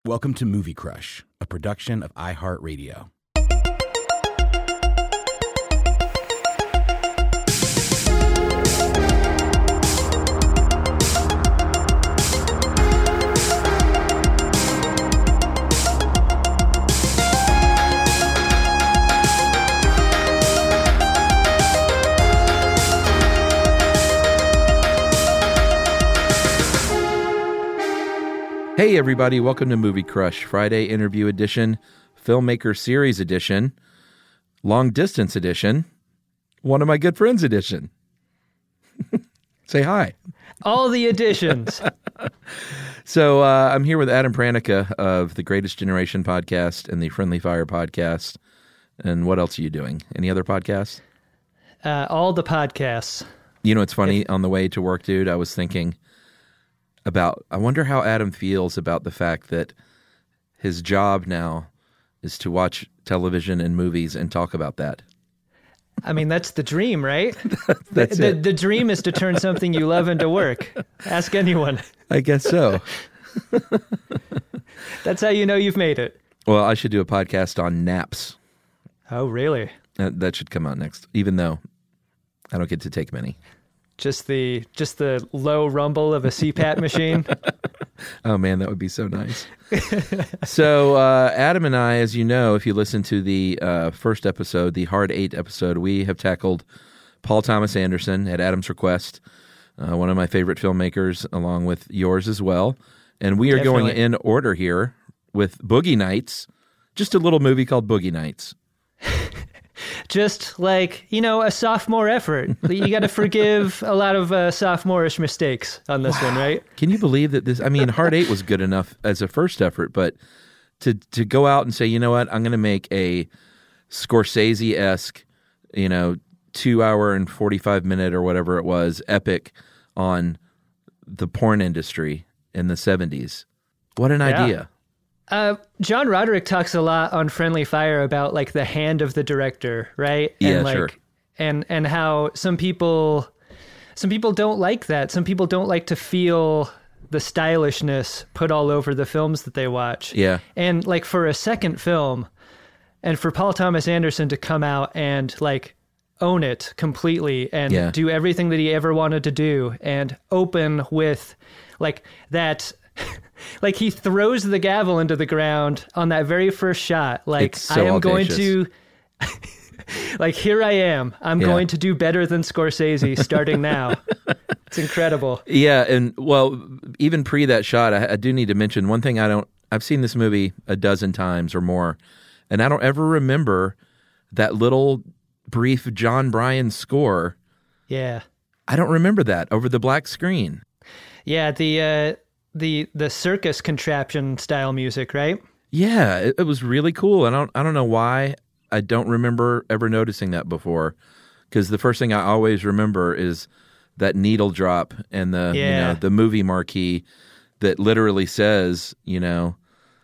Welcome to Movie Crush, a production of iHeartRadio. Hey everybody, welcome to Movie Crush, Friday Interview Edition, Filmmaker Series Edition, Long Distance Edition, One of My Good Friends Edition. Say hi. All the editions. So I'm here with Adam Pranica of the Greatest Generation podcast and the Friendly Fire podcast. And what else are you doing? Any other podcasts? All the podcasts. You know, it's funny, on the way to work, dude, I was thinking about, I wonder how Adam feels about the fact that his job now is to watch television and movies and talk about that. I mean, that's the dream, right? That's it. The dream is to turn something you love into work. Ask anyone. I guess so. That's how you know you've made it. Well, I should do a podcast on naps. Oh, really? That should come out next, even though I don't get to take many. Just the low rumble of a CPAP machine. Oh, man, that would be so nice. So Adam and I, as you know, if you listen to the first episode, the Hard 8 episode, we have tackled Paul Thomas Anderson at Adam's request, one of my favorite filmmakers, along with yours as well. And we are Definitely. going in order here with Boogie Nights, just a little movie called Boogie Nights. Just like, you know, a sophomore effort. You got to forgive a lot of sophomorish mistakes on this one, right? Can you believe that this? I mean, Hard 8 was good enough as a first effort, but to go out and say, you know what, I'm going to make a Scorsese-esque, 2 hour and 45 minute or whatever it was, epic on the porn industry in the 70s. What an idea. John Roderick talks a lot on Friendly Fire about like the hand of the director, right? Yeah, and, like, sure. And how some people don't like that. Some people don't like to feel the stylishness put all over the films that they watch. Yeah. And like for a second film, and for Paul Thomas Anderson to come out and like own it completely and do everything that he ever wanted to do and open with like that. Like he throws the gavel into the ground on that very first shot. Like, It's so I am audacious. going to, like, here I am. I'm going to do better than Scorsese starting now. It's incredible. Yeah, and well, even pre that shot, I do need to mention one thing. I've seen this movie a dozen times or more, and I don't ever remember that little brief John Bryan score. Yeah. I don't remember that over the black screen. Yeah, the circus contraption style music, right? Yeah, it was really cool. And I don't know why I don't remember ever noticing that before, because the first thing I always remember is that needle drop and the movie marquee that literally says, boogie,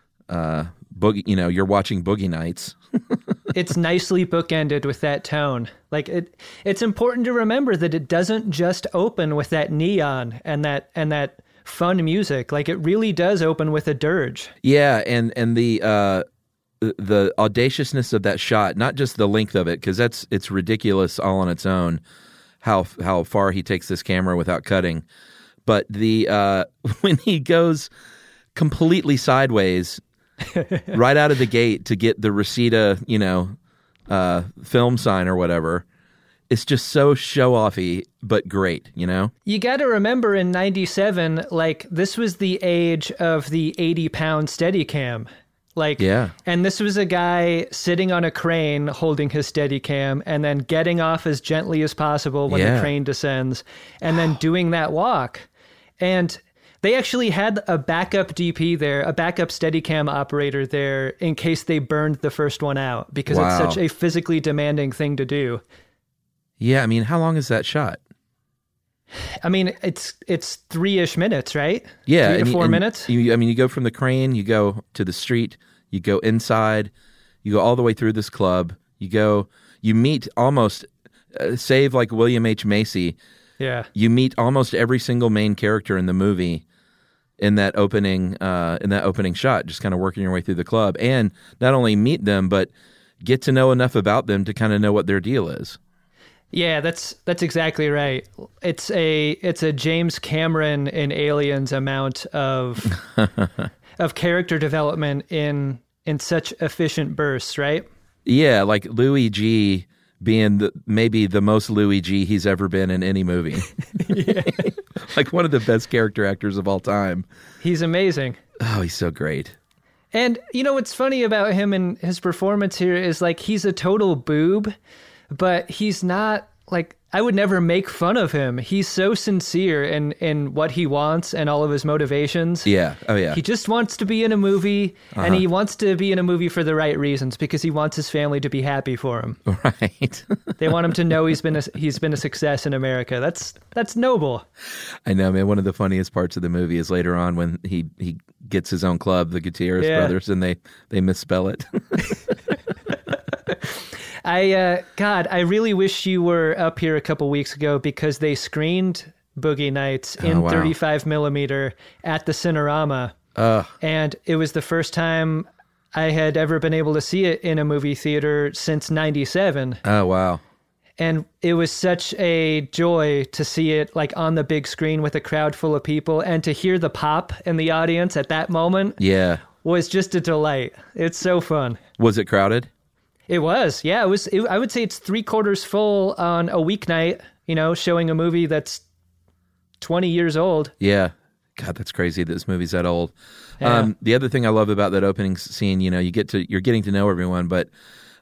you're watching Boogie Nights. It's nicely bookended with that tone. Like it's important to remember that it doesn't just open with that neon and that fun music. Like it really does open with a dirge. Yeah, and the audaciousness of that shot, not just the length of it, because it's ridiculous all on its own, how far he takes this camera without cutting, but the when he goes completely sideways right out of the gate to get the Reseda, film sign or whatever. It's just so show-offy, but great, You got to remember in 97, like, this was the age of the 80-pound Steadicam. Like, yeah. And this was a guy sitting on a crane holding his Steadicam and then getting off as gently as possible when the crane descends and then doing that walk. And they actually had a backup DP there, a backup Steadicam operator there in case they burned the first one out because it's such a physically demanding thing to do. Yeah, I mean, how long is that shot? I mean, it's 3-ish minutes, right? Yeah. 3 to 4 minutes? You go from the crane, you go to the street, you go inside, you go all the way through this club, you meet almost, save like William H. Macy, yeah, you meet almost every single main character in the movie in that opening shot, just kind of working your way through the club, and not only meet them but get to know enough about them to kind of know what their deal is. Yeah, that's exactly right. It's a James Cameron in Aliens amount of of character development in such efficient bursts, right? Yeah, like Louis G being maybe the most Louis G he's ever been in any movie. Like one of the best character actors of all time. He's amazing. Oh, he's so great. And what's funny about him and his performance here is like he's a total boob, but he's not like, I would never make fun of him. He's so sincere in what he wants and all of his motivations. Yeah. Oh, yeah. He just wants to be in a movie, and he wants to be in a movie for the right reasons because he wants his family to be happy for him. Right. They want him to know he's been a success in America. That's noble. I know, man. One of the funniest parts of the movie is later on when he gets his own club, the Gutierrez brothers, and they misspell it. I really wish you were up here a couple weeks ago because they screened Boogie Nights in 35 millimeter at the Cinerama. And it was the first time I had ever been able to see it in a movie theater since 97. Oh, wow. And it was such a joy to see it like on the big screen with a crowd full of people, and to hear the pop in the audience at that moment was just a delight. It's so fun. Was it crowded? It was, yeah. I would say it's 3/4 full on a weeknight, showing a movie that's 20 years old. Yeah. God, that's crazy that this movie's that old. Yeah. The other thing I love about that opening scene, you're getting to know everyone, but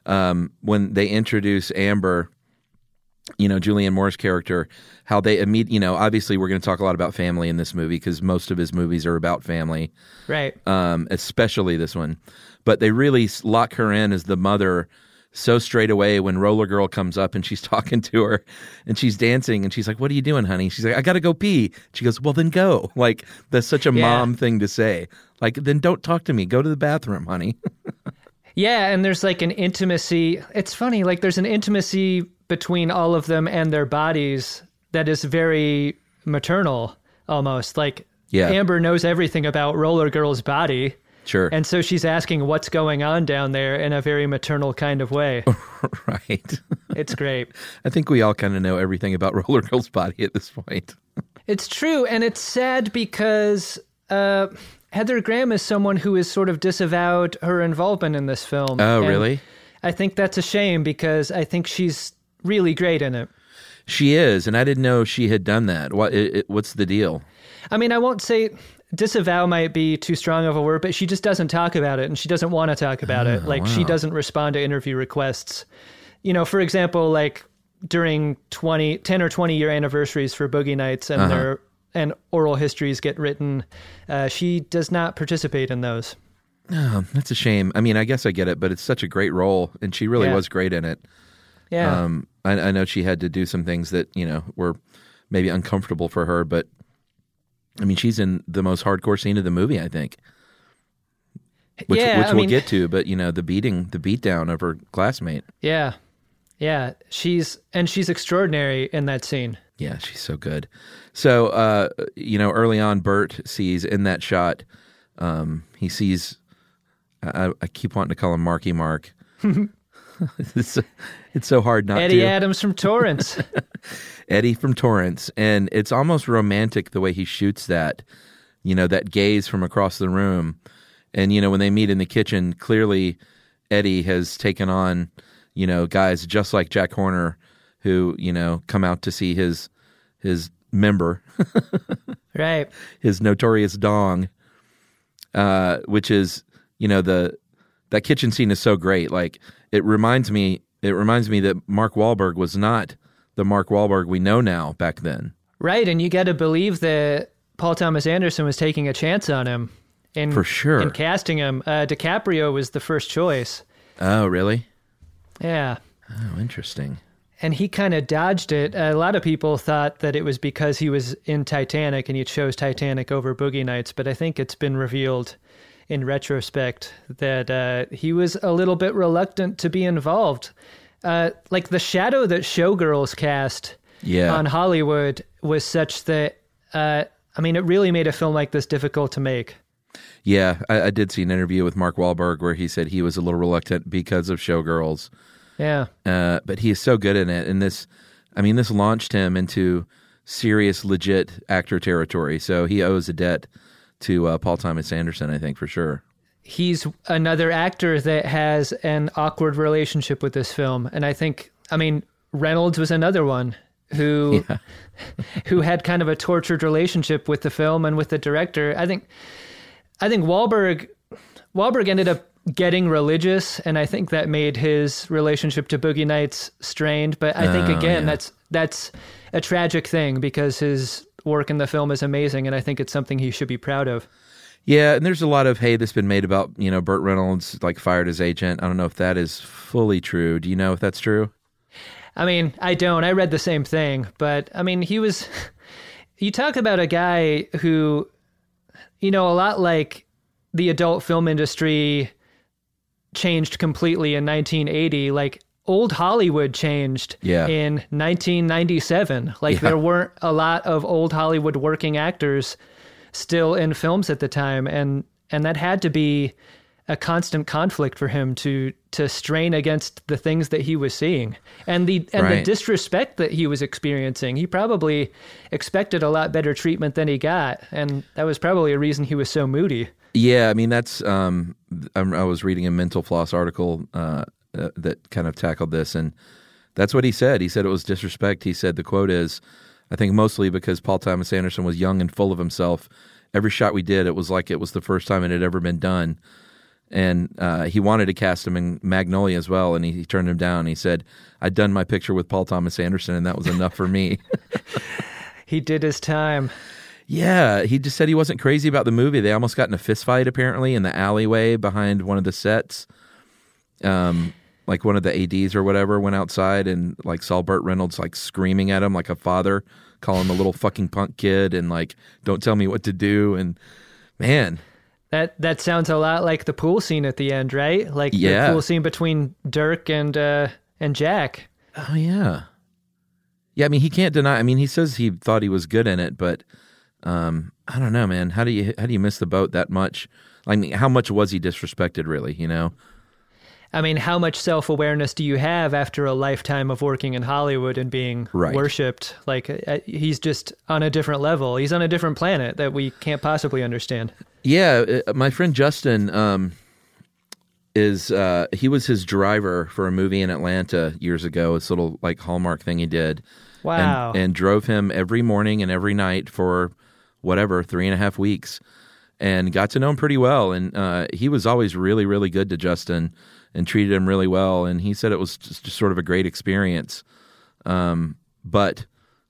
when they introduce Amber, Julianne Moore's character, how they obviously we're going to talk a lot about family in this movie because most of his movies are about family. Right. Especially this one. But they really lock her in as the mother so straight away when Roller Girl comes up and she's talking to her and she's dancing and she's like, "What are you doing, honey?" She's like, "I got to go pee." She goes, "Well, then go." Like, that's such a mom thing to say. Like, then don't talk to me. Go to the bathroom, honey. Yeah, and there's like an intimacy. It's funny, like there's an intimacy between all of them and their bodies that is very maternal almost. Like Amber knows everything about Roller Girl's body. Sure. And so she's asking what's going on down there in a very maternal kind of way. Right. It's great. I think we all kind of know everything about Roller Girl's body at this point. It's true. And it's sad because Heather Graham is someone who has sort of disavowed her involvement in this film. Oh, and really? I think that's a shame because I think she's really great in it. She is. And I didn't know she had done that. What's the deal? I mean, I won't say... disavow might be too strong of a word, but she just doesn't talk about it, and she doesn't want to talk about it. Like, she doesn't respond to interview requests. For example, like during 10 or 20 year anniversaries for Boogie Nights and oral histories get written, she does not participate in those. Oh, that's a shame. I mean, I guess I get it, but it's such a great role, and she really was great in it. Yeah. I know she had to do some things that, were maybe uncomfortable for her, but I mean, she's in the most hardcore scene of the movie, I think. Which we'll get to, but the beatdown of her classmate. Yeah. Yeah. She's extraordinary in that scene. Yeah, she's so good. So, early on, Bert sees in that shot, he sees, I keep wanting to call him Marky Mark. It's so hard not Eddie to. Adams from Torrance. Eddie from Torrance. And it's almost romantic the way he shoots that, that gaze from across the room. And, when they meet in the kitchen, clearly Eddie has taken on, guys just like Jack Horner who, come out to see his member. Right. His notorious dong, which is, that kitchen scene is so great. Like, it reminds me that Mark Wahlberg was not the Mark Wahlberg we know now back then. Right, and you got to believe that Paul Thomas Anderson was taking a chance on him. For sure. In casting him. DiCaprio was the first choice. Oh, really? Yeah. Oh, interesting. And he kind of dodged it. A lot of people thought that it was because he was in Titanic and he chose Titanic over Boogie Nights, but I think it's been revealed in retrospect that he was a little bit reluctant to be involved. Like the shadow that Showgirls cast on Hollywood was such that I mean, it really made a film like this difficult to make. Yeah, I did see an interview with Mark Wahlberg where he said he was a little reluctant because of Showgirls. Yeah. But he is so good in it. And this launched him into serious, legit actor territory. So he owes a debt to Paul Thomas Anderson, I think, for sure. He's another actor that has an awkward relationship with this film. And Reynolds was another one who had kind of a tortured relationship with the film and with the director. I think Wahlberg ended up getting religious, and I think that made his relationship to Boogie Nights strained. But I think that's a tragic thing because his work in the film is amazing, and I think it's something he should be proud of. Yeah, and there's a lot of hate that's been made about, Burt Reynolds fired his agent. I don't know if that is fully true. Do you know if that's true? I mean, I don't. I read the same thing, but I mean, you talk about a guy who, a lot like the adult film industry changed completely in 1980, like old Hollywood changed in 1997. There weren't a lot of old Hollywood working actors still in films at the time, and that had to be a constant conflict for him to strain against the things that he was seeing and the disrespect that he was experiencing. He probably expected a lot better treatment than he got, and that was probably a reason he was so moody. Yeah, I mean, that's I was reading a Mental Floss article that kind of tackled this, and that's what he said. He said it was disrespect. He said the quote is, I think mostly because Paul Thomas Anderson was young and full of himself. Every shot we did, it was like it was the first time it had ever been done. And he wanted to cast him in Magnolia as well, and he turned him down. He said, I'd done my picture with Paul Thomas Anderson, and that was enough for me. He did his time. Yeah, he just said he wasn't crazy about the movie. They almost got in a fist fight, apparently, in the alleyway behind one of the sets. One of the ADs or whatever went outside and saw Burt Reynolds screaming at him like a father, calling him a little fucking punk kid and don't tell me what to do. And man, that sounds a lot like the pool scene at the end, right? The pool scene between Dirk and Jack. Oh yeah, yeah. I mean, he can't deny. I mean, he says he thought he was good in it, but I don't know, man. How do you miss the boat that much? How much was he disrespected, really? I mean, how much self-awareness do you have after a lifetime of working in Hollywood and being worshipped? He's just on a different level. He's on a different planet that we can't possibly understand. Yeah, my friend Justin he was his driver for a movie in Atlanta years ago, this little Hallmark thing he did. Wow. And drove him every morning and every night for 3.5 weeks and got to know him pretty well. And he was always really, really good to Justin and treated him really well. And he said it was just sort of a great experience. But,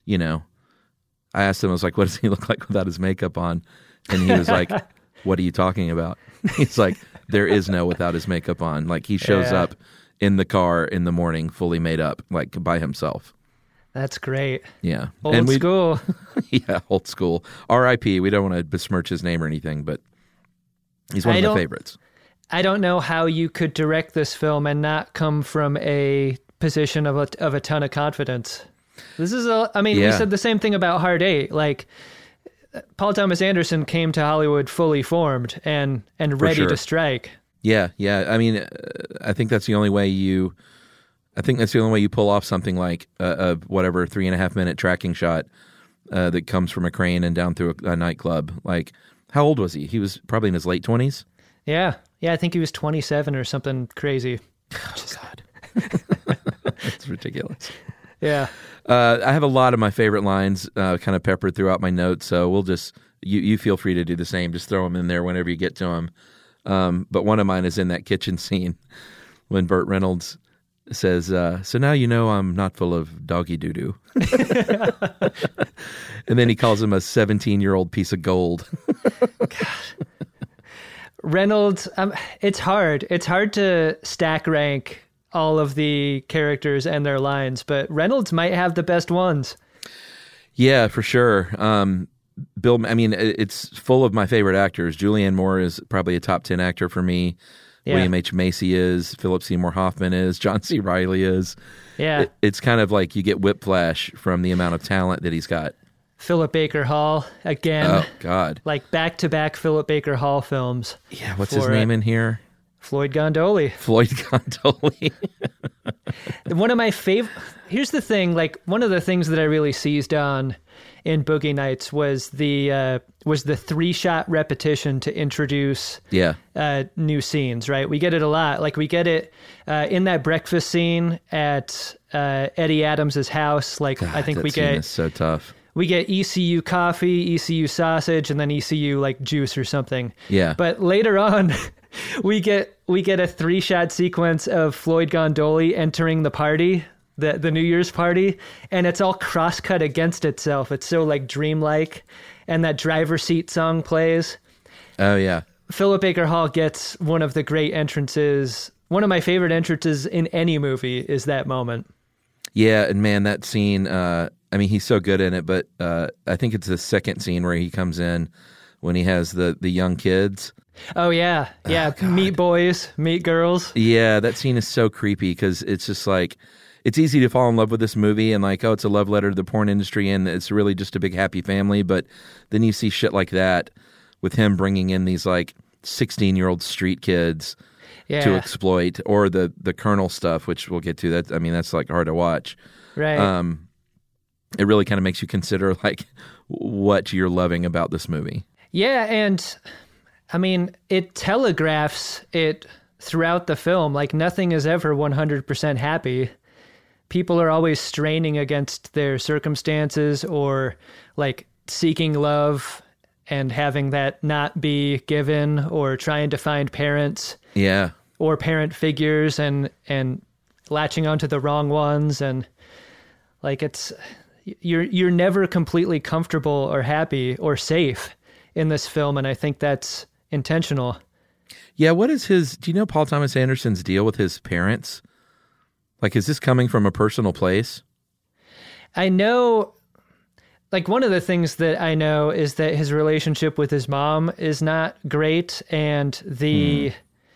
I asked him, I was like, what does he look like without his makeup on? And he was like, what are you talking about? He's like, there is no without his makeup on. He shows up in the car in the morning, fully made up, by himself. That's great. Yeah. Old school. Yeah, old school. R.I.P. We don't want to besmirch his name or anything, but he's one of my favorites. I don't know how you could direct this film and not come from a position of a ton of confidence. This is we said the same thing about Hard Eight. Paul Thomas Anderson came to Hollywood fully formed and ready to strike. Yeah. I mean, I think that's the only way you pull off something like a 3.5 minute tracking shot that comes from a crane and down through a nightclub. How old was he? He was probably in his late 20s. Yeah, I think he was 27 or something crazy. Oh, God. It's ridiculous. Yeah. I have a lot of my favorite lines kind of peppered throughout my notes, so we'll just, you feel free to do the same. Just throw them in there whenever you get to them. But one of mine is in that kitchen scene when Burt Reynolds says, so now I'm not full of doggy doo-doo. And then he calls him a 17-year-old piece of gold. God. Reynolds, it's hard. It's hard to stack rank all of the characters and their lines, but Reynolds might have the best ones. Yeah, for sure. It's full of my favorite actors. Julianne Moore is probably a top 10 actor for me. Yeah. William H. Macy is. Philip Seymour Hoffman is. John C. Reilly is. Yeah. It's kind of like you get whiplash from the amount of talent that he's got. Philip Baker Hall again. Oh God! Like back-to-back Philip Baker Hall films. Yeah, what's his name in here? Floyd Gondoli. Floyd Gondoli. One of my favorite. Here's the thing. Like one of the things that I really seized on in Boogie Nights was the 3-shot repetition to introduce new scenes. Right, we get it a lot. Like we get it in that breakfast scene at Eddie Adams's house. Like God, I think that we scene get is so tough. We get ECU coffee, ECU sausage, and then ECU like juice or something. Yeah. But later on, we get a 3-shot sequence of Floyd Gondoli entering the party, the New Year's party, and it's all cross-cut against itself. It's so like dreamlike, and that driver's seat song plays. Oh yeah. Philip Baker Hall gets one of the great entrances. One of my favorite entrances in any movie is that moment. Yeah, and man, that scene. I mean, he's so good in it, but I think it's the second scene where he comes in when he has the young kids. Oh, yeah. Yeah. Oh, meet boys, meet girls. Yeah, that scene is so creepy because it's just like, it's easy to fall in love with this movie and like, oh, it's a love letter to the porn industry and it's really just a big happy family. But then you see shit like that with him bringing in these like 16-year-old street kids to exploit, or the Colonel stuff, which we'll get to. That, I mean, that's like hard to watch. Right. It really kind of makes you consider like what you're loving about this movie. Yeah, and I mean, it telegraphs it throughout the film. Like nothing is ever 100% happy. People are always straining against their circumstances or like seeking love and having that not be given, or trying to find parents. Yeah. Or parent figures and latching onto the wrong ones, and like it's you're never completely comfortable or happy or safe in this film, and I think that's intentional. Yeah, what is do you know Paul Thomas Anderson's deal with his parents? Like, is this coming from a personal place? I know, like one of the things that I know is that his relationship with his mom is not great, and the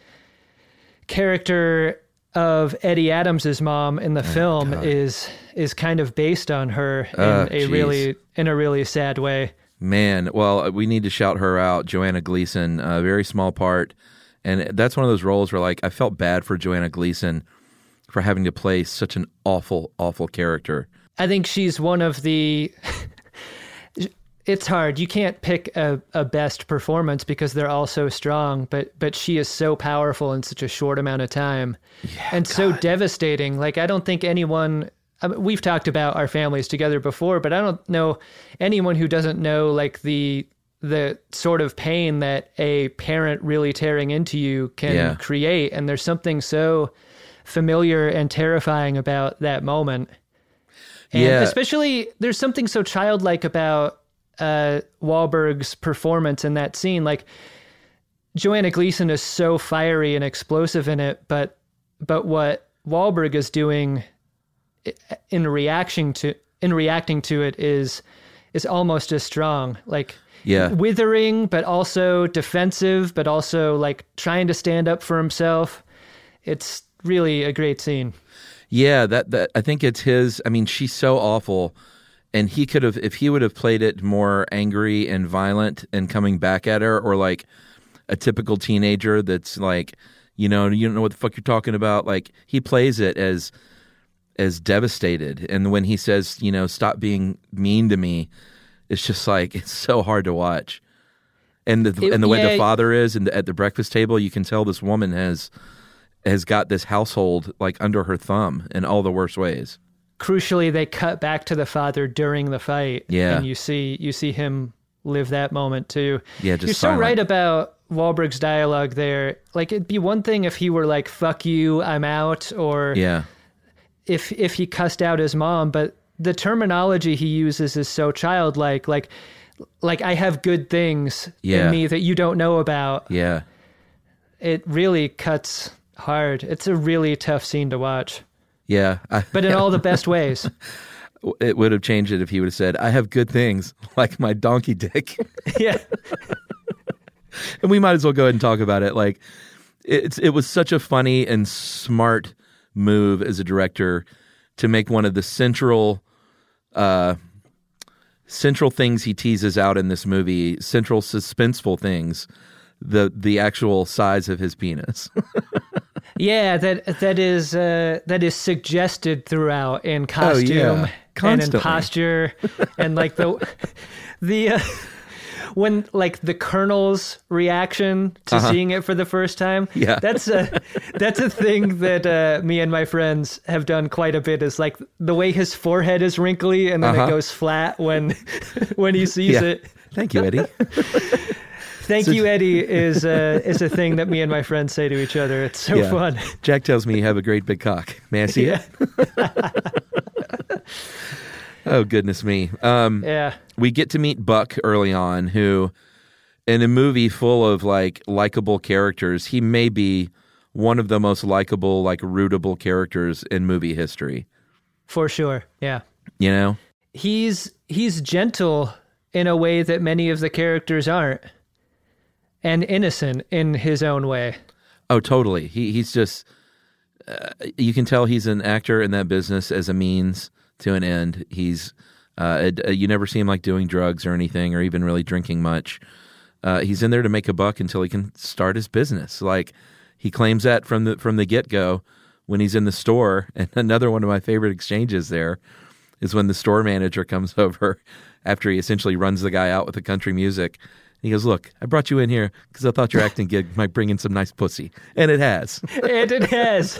character of Eddie Adams's mom in the film is kind of based on her in a really sad way. Man, well, we need to shout her out, Joanna Gleason, a very small part, and that's one of those roles where like I felt bad for Joanna Gleason for having to play such an awful, awful character. I think she's one of the. It's hard. You can't pick a best performance because they're all so strong, but she is so powerful in such a short amount of time, and God. So devastating. Like, I don't think anyone, I mean, we've talked about our families together before, but I don't know anyone who doesn't know like the sort of pain that a parent really tearing into you can create. And there's something so familiar and terrifying about that moment. And especially there's something so childlike about Wahlberg's performance in that scene. Like, Joanna Gleason is so fiery and explosive in it, but what Wahlberg is doing in reacting to it is almost as strong. Like, withering, but also defensive, but also like trying to stand up for himself. It's really a great scene. Yeah, that I think it's his. I mean, she's so awful. And he could have, if he would have played it more angry and violent and coming back at her, or like a typical teenager that's like, you don't know what the fuck you're talking about. Like, he plays it as devastated. And when he says, stop being mean to me, it's just like, it's so hard to watch. And the way the father is at the breakfast table, you can tell this woman has got this household like under her thumb in all the worst ways. Crucially, they cut back to the father during the fight. Yeah. And you see him live that moment too. Yeah, just You're silent. So right about Wahlberg's dialogue there. Like, it'd be one thing if he were like, fuck you, I'm out, or if he cussed out his mom, but the terminology he uses is so childlike. Like I have good things in me that you don't know about. Yeah. It really cuts hard. It's a really tough scene to watch. Yeah. But in all the best ways. It would have changed it if he would have said, I have good things, like my donkey dick. Yeah. And we might as well go ahead and talk about it. Like, it was such a funny and smart move as a director to make one of the central central things he teases out in this movie, central suspenseful things, the actual size of his penis. Yeah, that is suggested throughout in costume and in posture, and like the when like the Colonel's reaction to seeing it for the first time. Yeah, that's a thing that me and my friends have done quite a bit. Is like the way his forehead is wrinkly and then it goes flat when he sees it. Thank you, Eddie. Thank you, Eddie, is a thing that me and my friends say to each other. It's so fun. Jack tells me you have a great big cock. May I see it? Oh, goodness me. We get to meet Buck early on, who, in a movie full of like likable characters, he may be one of the most likable, like rootable characters in movie history. For sure, yeah. You know? He's gentle in a way that many of the characters aren't. And innocent in his own way. Oh, totally. He's just, you can tell he's an actor in that business as a means to an end. He's, you never see him like doing drugs or anything, or even really drinking much. He's in there to make a buck until he can start his business. Like he claims that from the get-go when he's in the store. And another one of my favorite exchanges there is when the store manager comes over after he essentially runs the guy out with the country music. He goes, "Look, I brought you in here because I thought your acting gig might bring in some nice pussy." And it has. And it has.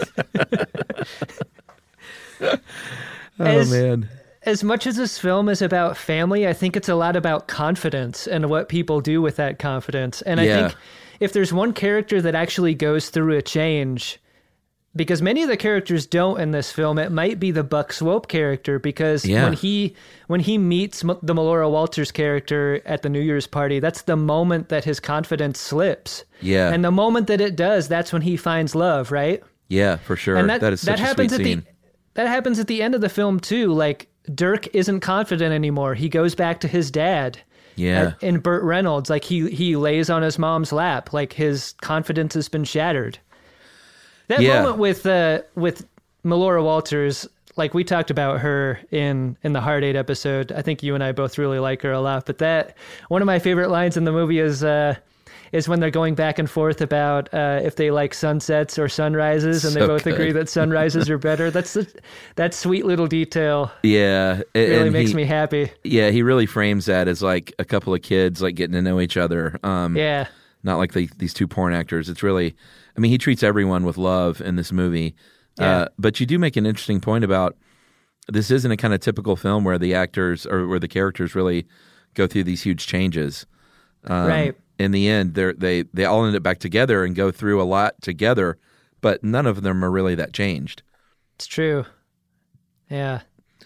Man. As much as this film is about family, I think it's a lot about confidence and what people do with that confidence. And I think if there's one character that actually goes through a change, because many of the characters don't in this film, it might be the Buck Swope character, because when he meets the Melora Walters character at the New Year's party, that's the moment that his confidence slips. Yeah. And the moment that it does, that's when he finds love, right? Yeah, for sure. And that is such a sweet scene. That happens at the end of the film too. Like Dirk isn't confident anymore. He goes back to his dad. Yeah. In Burt Reynolds, like he lays on his mom's lap, like his confidence has been shattered. That moment with Melora Walters, like we talked about her in the Hard Eight episode. I think you and I both really like her a lot. But that one of my favorite lines in the movie is when they're going back and forth about if they like sunsets or sunrises, and they both agree that sunrises are better. That sweet little detail. Yeah, really makes me happy. Yeah, he really frames that as like a couple of kids like getting to know each other. Not like these two porn actors. It's really, I mean, he treats everyone with love in this movie. Yeah. But you do make an interesting point about this isn't a kind of typical film where the actors or where the characters really go through these huge changes. Right. In the end, they all end up back together and go through a lot together, but none of them are really that changed. It's true. Yeah.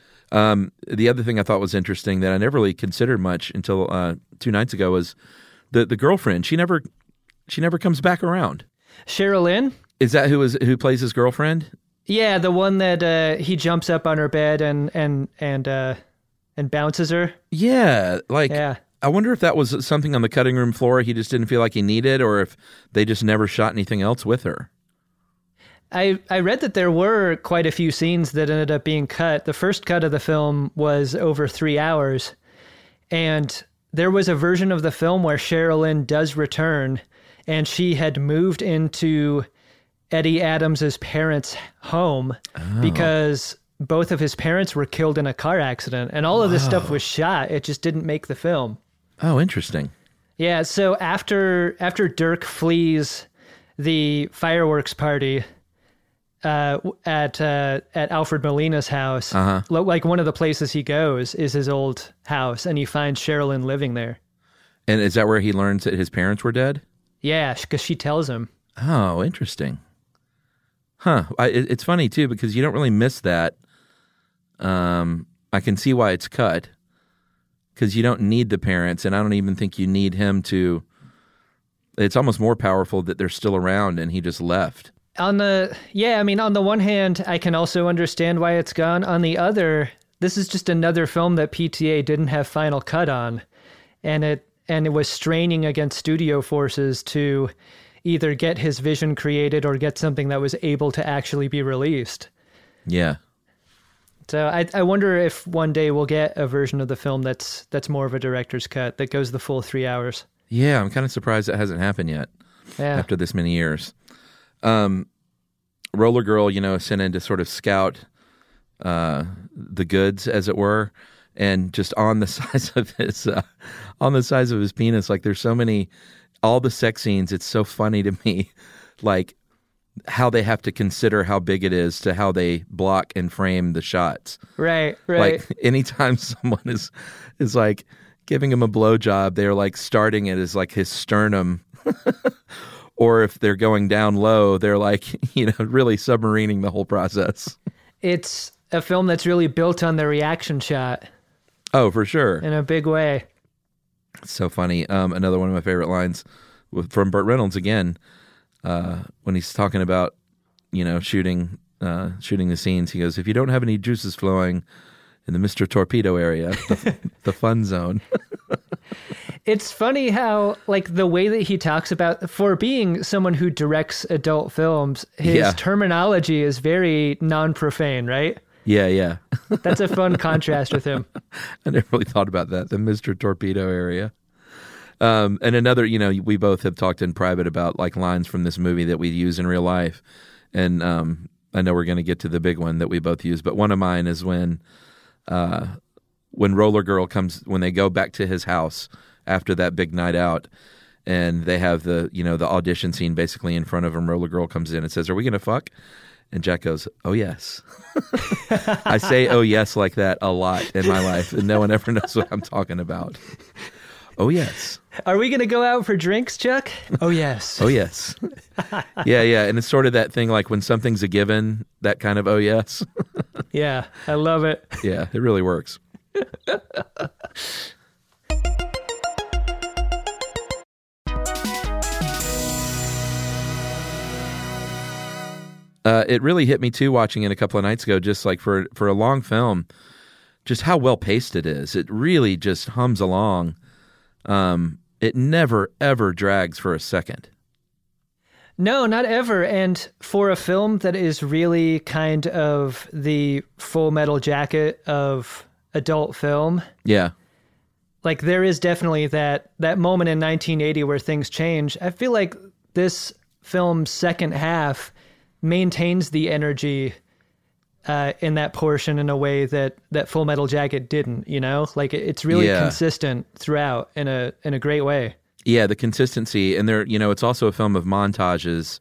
The other thing I thought was interesting that I never really considered much until 2 nights ago was the girlfriend. She never comes back around. Cheryl Lynn? Is that who plays his girlfriend? Yeah, the one that he jumps up on her bed and bounces her. Yeah, yeah. I wonder if that was something on the cutting room floor he just didn't feel like he needed, or if they just never shot anything else with her. I read that there were quite a few scenes that ended up being cut. The first cut of the film was over 3 hours, and there was a version of the film where Cheryl Lynn does return, and she had moved into Eddie Adams's parents' home because both of his parents were killed in a car accident, and all of this stuff was shot. It just didn't make the film. Oh, interesting. Yeah, so after Dirk flees the fireworks party at Alfred Molina's house, like one of the places he goes is his old house, and he finds Cheryl Lynn living there. And is that where he learns that his parents were dead? Yeah, because she tells him. Oh, interesting. Huh. It's funny, too, because you don't really miss that. I can see why it's cut, because you don't need the parents, and I don't even think you need him to. It's almost more powerful that they're still around and he just left. On the one hand, I can also understand why it's gone. On the other, this is just another film that PTA didn't have final cut on, and it was straining against studio forces to either get his vision created or get something that was able to actually be released. Yeah. So I wonder if one day we'll get a version of the film that's more of a director's cut that goes the full 3 hours. Yeah, I'm kind of surprised it hasn't happened yet after this many years. Roller Girl, is sent in to sort of scout the goods, as it were, and just on the size of his penis, like there's so many, all the sex scenes. It's so funny to me, like how they have to consider how big it is to how they block and frame the shots. Right. Like anytime someone is like giving him a blowjob, they're like starting it as like his sternum. Or if they're going down low, they're like, really submarining the whole process. It's a film that's really built on the reaction shot. Oh, for sure. In a big way. It's so funny. Another one of my favorite lines from Burt Reynolds again, when he's talking about, shooting the scenes. He goes, "If you don't have any juices flowing in the Mr. Torpedo area, the fun zone." It's funny how, like, the way that he talks about, for being someone who directs adult films, his terminology is very non-profane, right? Yeah. That's a fun contrast with him. I never really thought about that, the Mr. Torpedo area. And another, we both have talked in private about, like, lines from this movie that we use in real life. And I know we're going to get to the big one that we both use, but one of mine is when Roller Girl comes, when they go back to his house after that big night out, and they have the audition scene basically in front of him. Roller Girl comes in and says, "Are we going to fuck?" And Jack goes, "Oh, yes." I say "oh, yes" like that a lot in my life, and no one ever knows what I'm talking about. Oh, yes. Are we going to go out for drinks, Chuck? Oh, yes. Oh, yes. Yeah. And it's sort of that thing, like when something's a given, that kind of "oh, yes." Yeah, I love it. Yeah, it really works. It really hit me too watching it a couple of nights ago, just like for a long film, just how well paced it is. It really just hums along. It never, ever drags for a second. No, not ever. And for a film that is really kind of the Full Metal Jacket of adult film. Yeah. Like there is definitely that moment in 1980 where things change. I feel like this film's second half maintains the energy in that portion in a way that Full Metal Jacket didn't, like it's really consistent throughout in a great way. Yeah, the consistency, and there, it's also a film of montages.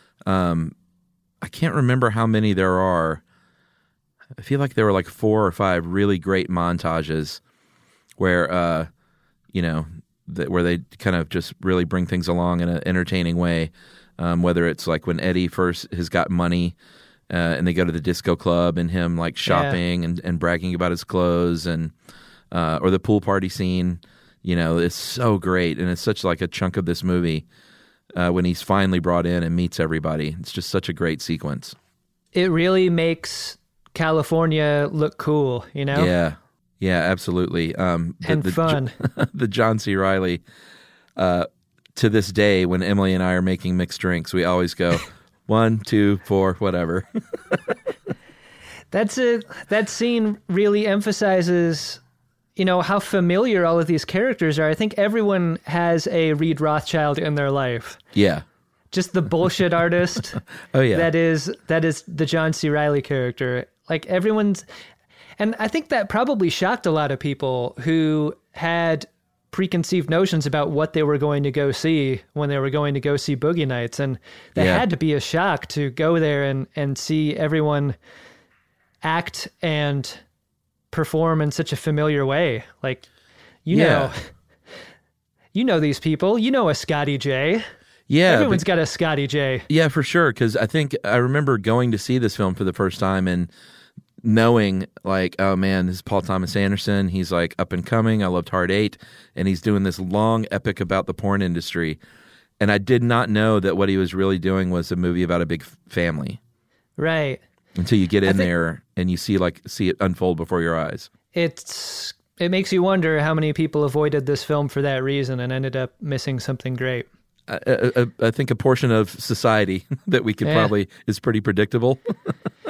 I can't remember how many there are. I feel like there were like 4 or 5 really great montages where, where they kind of just really bring things along in an entertaining way. Whether it's like when Eddie first has got money and they go to the disco club and him like shopping and bragging about his clothes and or the pool party scene, it's so great. And it's such like a chunk of this movie when he's finally brought in and meets everybody. It's just such a great sequence. It really makes California look cool, Yeah, absolutely. And fun. The John C. Reilly, to this day, when Emily and I are making mixed drinks, we always go 1, 2, 4, whatever. That scene really emphasizes, how familiar all of these characters are. I think everyone has a Reed Rothschild in their life. Yeah. Just the bullshit artist. Oh yeah. That is the John C. Reilly character. Like everyone's, and I think that probably shocked a lot of people who had preconceived notions about what they were going to go see when they were going to go see Boogie Nights. And that had to be a shock to go there and see everyone act and perform in such a familiar way. Like, you know these people, a Scotty J. Yeah. Everyone's got a Scotty J. Yeah, for sure. Because I remember going to see this film for the first time and knowing like, oh man, this is Paul Thomas Anderson. He's like up and coming. I loved Hard 8. And he's doing this long epic about the porn industry. And I did not know that what he was really doing was a movie about a big family. Right. Until you get in there and you see it unfold before your eyes. It makes you wonder how many people avoided this film for that reason and ended up missing something great. I think a portion of society that we could probably is pretty predictable.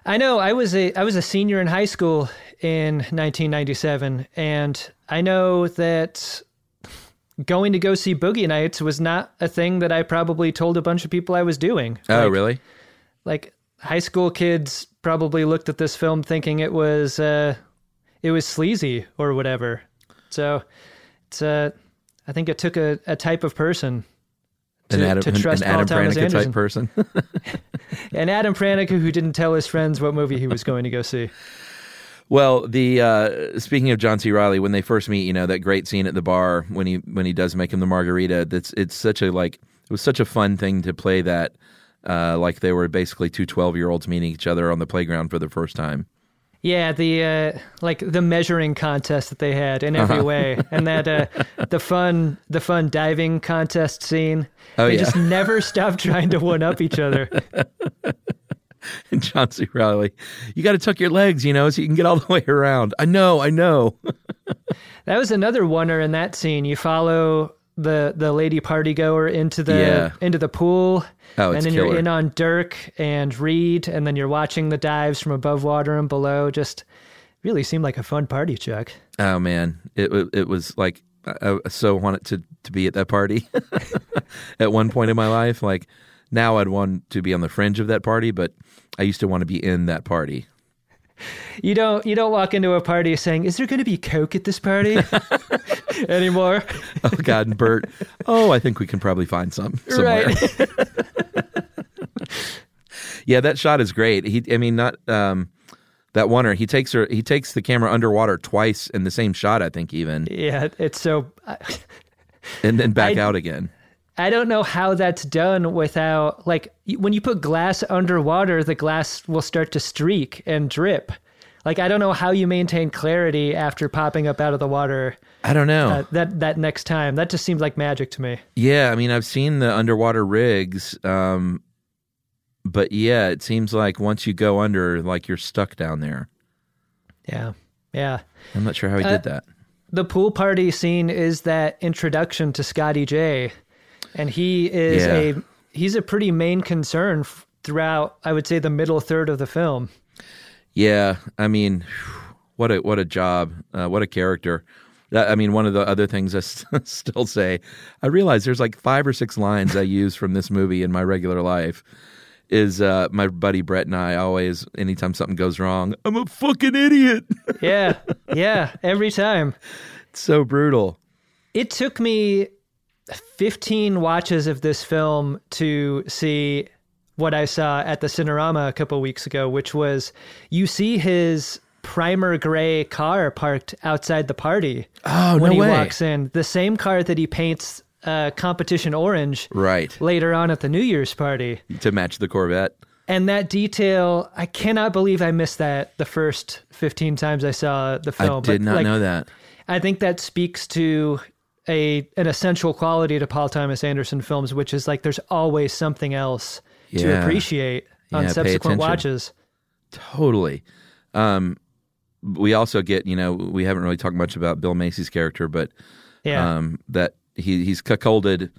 I know. I was a senior in high school in 1997, and I know that going to go see Boogie Nights was not a thing that I probably told a bunch of people I was doing. Oh, really? Like high school kids probably looked at this film thinking it was sleazy or whatever. So it's I think it took a type of person to trust Paul Thomas Anderson. Type person. An Adam Pranica who didn't tell his friends what movie he was going to go see. Well, speaking of John C. Reilly, when they first meet, that great scene at the bar when he does make him the margarita, it was such a fun thing to play that, like they were basically two 12-year-olds meeting each other on the playground for the first time. Yeah, the measuring contest that they had in every way, and that the fun diving contest scene. Oh, they yeah. just never stopped trying to one up each other. And John C. Reilly, you got to tuck your legs, so you can get all the way around. I know. That was another oneer in that scene. You follow the lady party goer into the pool. Oh, it's and then killer. You're in on Dirk and Reed, and then you're watching the dives from above water and below. Just really seemed like a fun party, Chuck. Oh man, it was like I so wanted to be at that party at one point in my life. Like now, I'd want to be on the fringe of that party, but I used to want to be in that party. You don't walk into a party saying, "Is there going to be Coke at this party?" anymore. Oh God, and Bert. Oh, I think we can probably find some somewhere. Right. Yeah, that shot is great. That oneer. He takes the camera underwater twice in the same shot, I think even. Yeah, it's so. And then back out again. I don't know how that's done without, like, when you put glass underwater, the glass will start to streak and drip. Like, I don't know how you maintain clarity after popping up out of the water. I don't know. That next time. That just seems like magic to me. Yeah, I've seen the underwater rigs, but yeah, it seems like once you go under, like you're stuck down there. Yeah. I'm not sure how he did that. The pool party scene is that introduction to Scotty J, and he is he's a pretty main concern throughout, I would say, the middle third of the film. Yeah, what a job, what a character. One of the other things I still say, I realize there's like 5 or 6 lines I use from this movie in my regular life. Is my buddy Brett and I always, anytime something goes wrong, I'm a fucking idiot. Yeah, every time. It's so brutal. It took me 15 watches of this film to see what I saw at the Cinerama a couple weeks ago, which was you see his primer gray car parked outside the party. Oh, when no he way. walks in. The same car that he paints competition orange later on at the New Year's party. To match the Corvette. And that detail, I cannot believe I missed that the first 15 times I saw the film. I did not know that. I think that speaks to an essential quality to Paul Thomas Anderson films, which is like there's always something else to appreciate on subsequent watches. Totally. We also get, we haven't really talked much about Bill Macy's character, but that he's cuckolded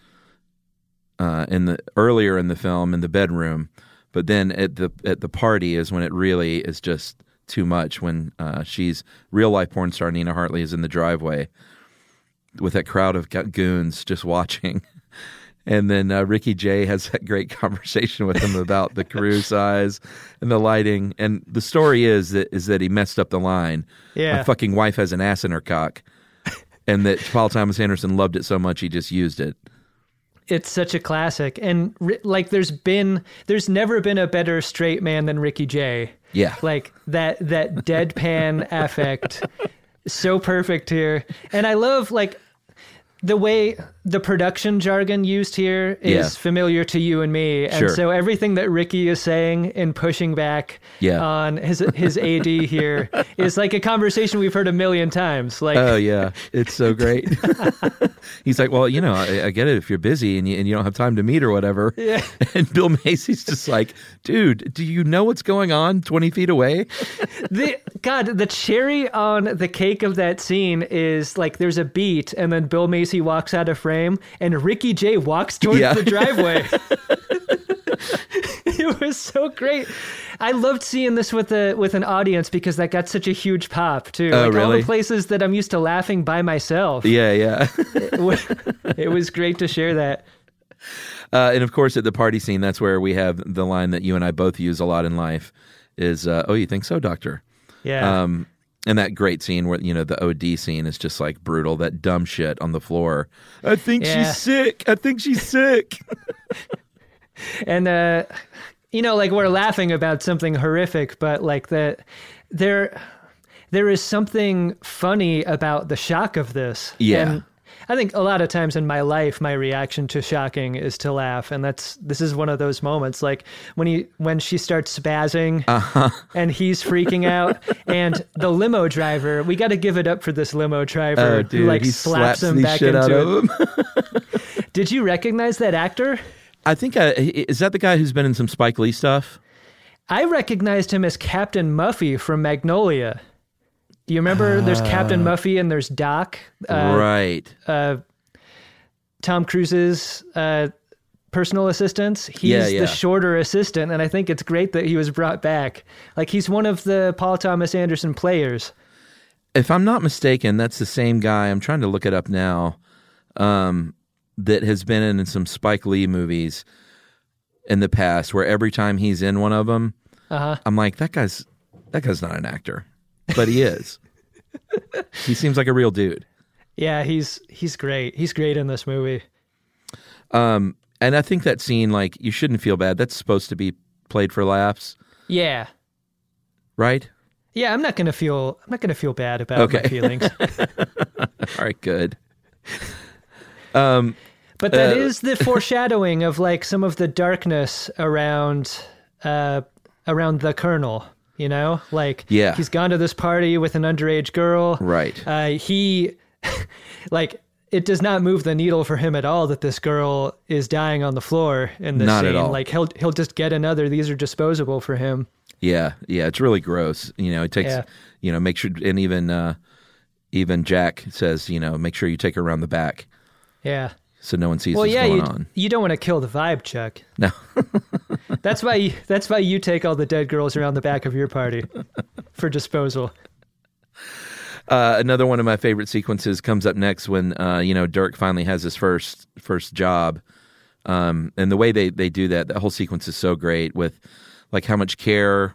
earlier in the film in the bedroom, but then at the party is when it really is just too much. When she's real life porn star Nina Hartley is in the driveway with that crowd of goons just watching. And then Ricky Jay has that great conversation with him about the crew size and the lighting. And the story is that he messed up the line. Yeah. My fucking wife has an ass in her cock. And that Paul Thomas Anderson loved it so much he just used it. It's such a classic. And like there's never been a better straight man than Ricky Jay. Yeah. Like that deadpan affect. So perfect here. And I love like the way the production jargon used here is familiar to you and me. And so everything that Ricky is saying and pushing back on his AD here is like a conversation we've heard a million times. Like, oh, yeah. It's so great. He's like, well, I get it if you're busy and you don't have time to meet or whatever. Yeah. And Bill Macy's just like, dude, do you know what's going on 20 feet away? The cherry on the cake of that scene is like there's a beat and then Bill Macy walks out of frame and Ricky Jay walks towards the driveway. It was so great. I loved seeing this with an audience because that got such a huge pop too. Oh, like really? all the places that I'm used to laughing by myself. Yeah. It was great to share that. And of course, at the party scene, that's where we have the line that you and I both use a lot in life is, "Oh, you think so, doctor?" Yeah. And that great scene where, the OD scene is just like brutal, that dumb shit on the floor. I think she's sick. I think she's sick. And, like we're laughing about something horrific, but like there is something funny about the shock of this. Yeah. And I think a lot of times in my life, my reaction to shocking is to laugh. And this is one of those moments, like when she starts spazzing and he's freaking out, and the limo driver, we got to give it up for this limo driver who like he slaps him the back shit into out it. of him. Did you recognize that actor? I think, is that the guy who's been in some Spike Lee stuff? I recognized him as Captain Muffy from Magnolia. Do you remember there's Captain Muffy and there's Doc? Right. Tom Cruise's personal assistants. He's the shorter assistant, and I think it's great that he was brought back. Like, he's one of the Paul Thomas Anderson players. If I'm not mistaken, that's the same guy. I'm trying to look it up now. That has been in some Spike Lee movies in the past, where every time he's in one of them, I'm like, that guy's not an actor, but he is. He seems like a real dude. Yeah, he's great. He's great in this movie. And I think that scene, like, you shouldn't feel bad. That's supposed to be played for laughs. Yeah. Right? Yeah, I'm not gonna feel bad about my feelings. All right, good. But that is the foreshadowing of like some of the darkness around the Colonel. Like he's gone to this party with an underage girl. Right. He like it does not move the needle for him at all that this girl is dying on the floor in this not scene. At all. Like he'll just get another. These are disposable for him. Yeah, it's really gross. It takes make sure, and even Jack says, make sure you take her around the back. Yeah. So no one sees what's going on. You don't want to kill the vibe, Chuck. No. That's why you take all the dead girls around the back of your party for disposal. Another one of my favorite sequences comes up next when Dirk finally has his first job, and the way they do that whole sequence is so great with like how much care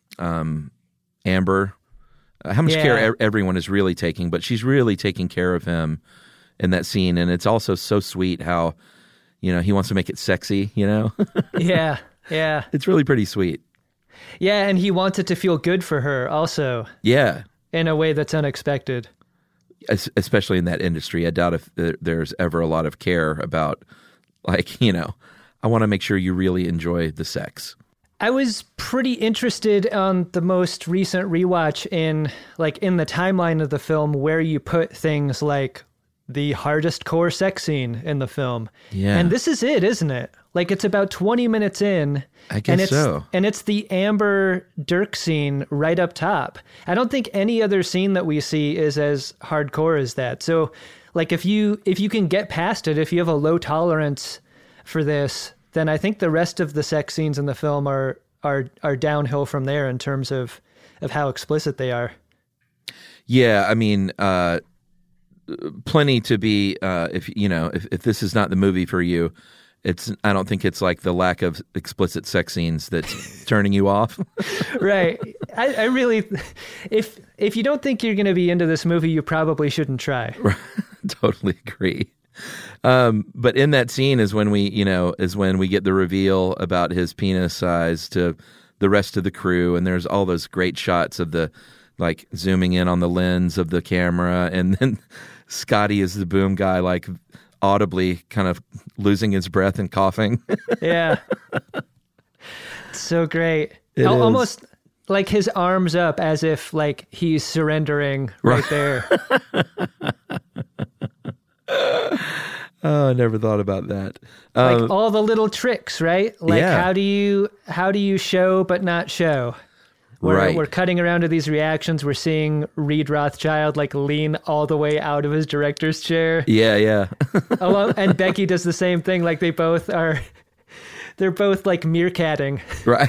Amber, how much care everyone is really taking, but she's really taking care of him in that scene, and it's also so sweet how he wants to make it sexy. Yeah. It's really pretty sweet. Yeah, and he wants it to feel good for her also. Yeah. In a way that's unexpected. Especially in that industry. I doubt if there's ever a lot of care about, like, I want to make sure you really enjoy the sex. I was pretty interested on the most recent rewatch in the timeline of the film where you put things like the hardest core sex scene in the film. Yeah. And this is it, isn't it? Like, it's about 20 minutes in. I guess so. And it's the Amber Dirk scene right up top. I don't think any other scene that we see is as hardcore as that. So, like, if you can get past it, if you have a low tolerance for this, then I think the rest of the sex scenes in the film are downhill from there in terms of how explicit they are. Yeah, I mean, plenty to be. If this is not the movie for you, I don't think it's like the lack of explicit sex scenes that's turning you off. Right. I really, if you don't think you're going to be into this movie, you probably shouldn't try. Totally agree. But in that scene is when we get the reveal about his penis size to the rest of the crew, and there's all those great shots of the like zooming in on the lens of the camera, and then Scotty is the boom guy, like audibly kind of losing his breath and coughing. Yeah. It's so great. It almost like his arms up as if like he's surrendering right there. Oh, I never thought about that. Like all the little tricks, right? Like yeah. how do you show but not show? We're cutting around to these reactions. We're seeing Reed Rothschild like lean all the way out of his director's chair. Yeah. And Becky does the same thing. Like they both are they're both like meerkatting. Right.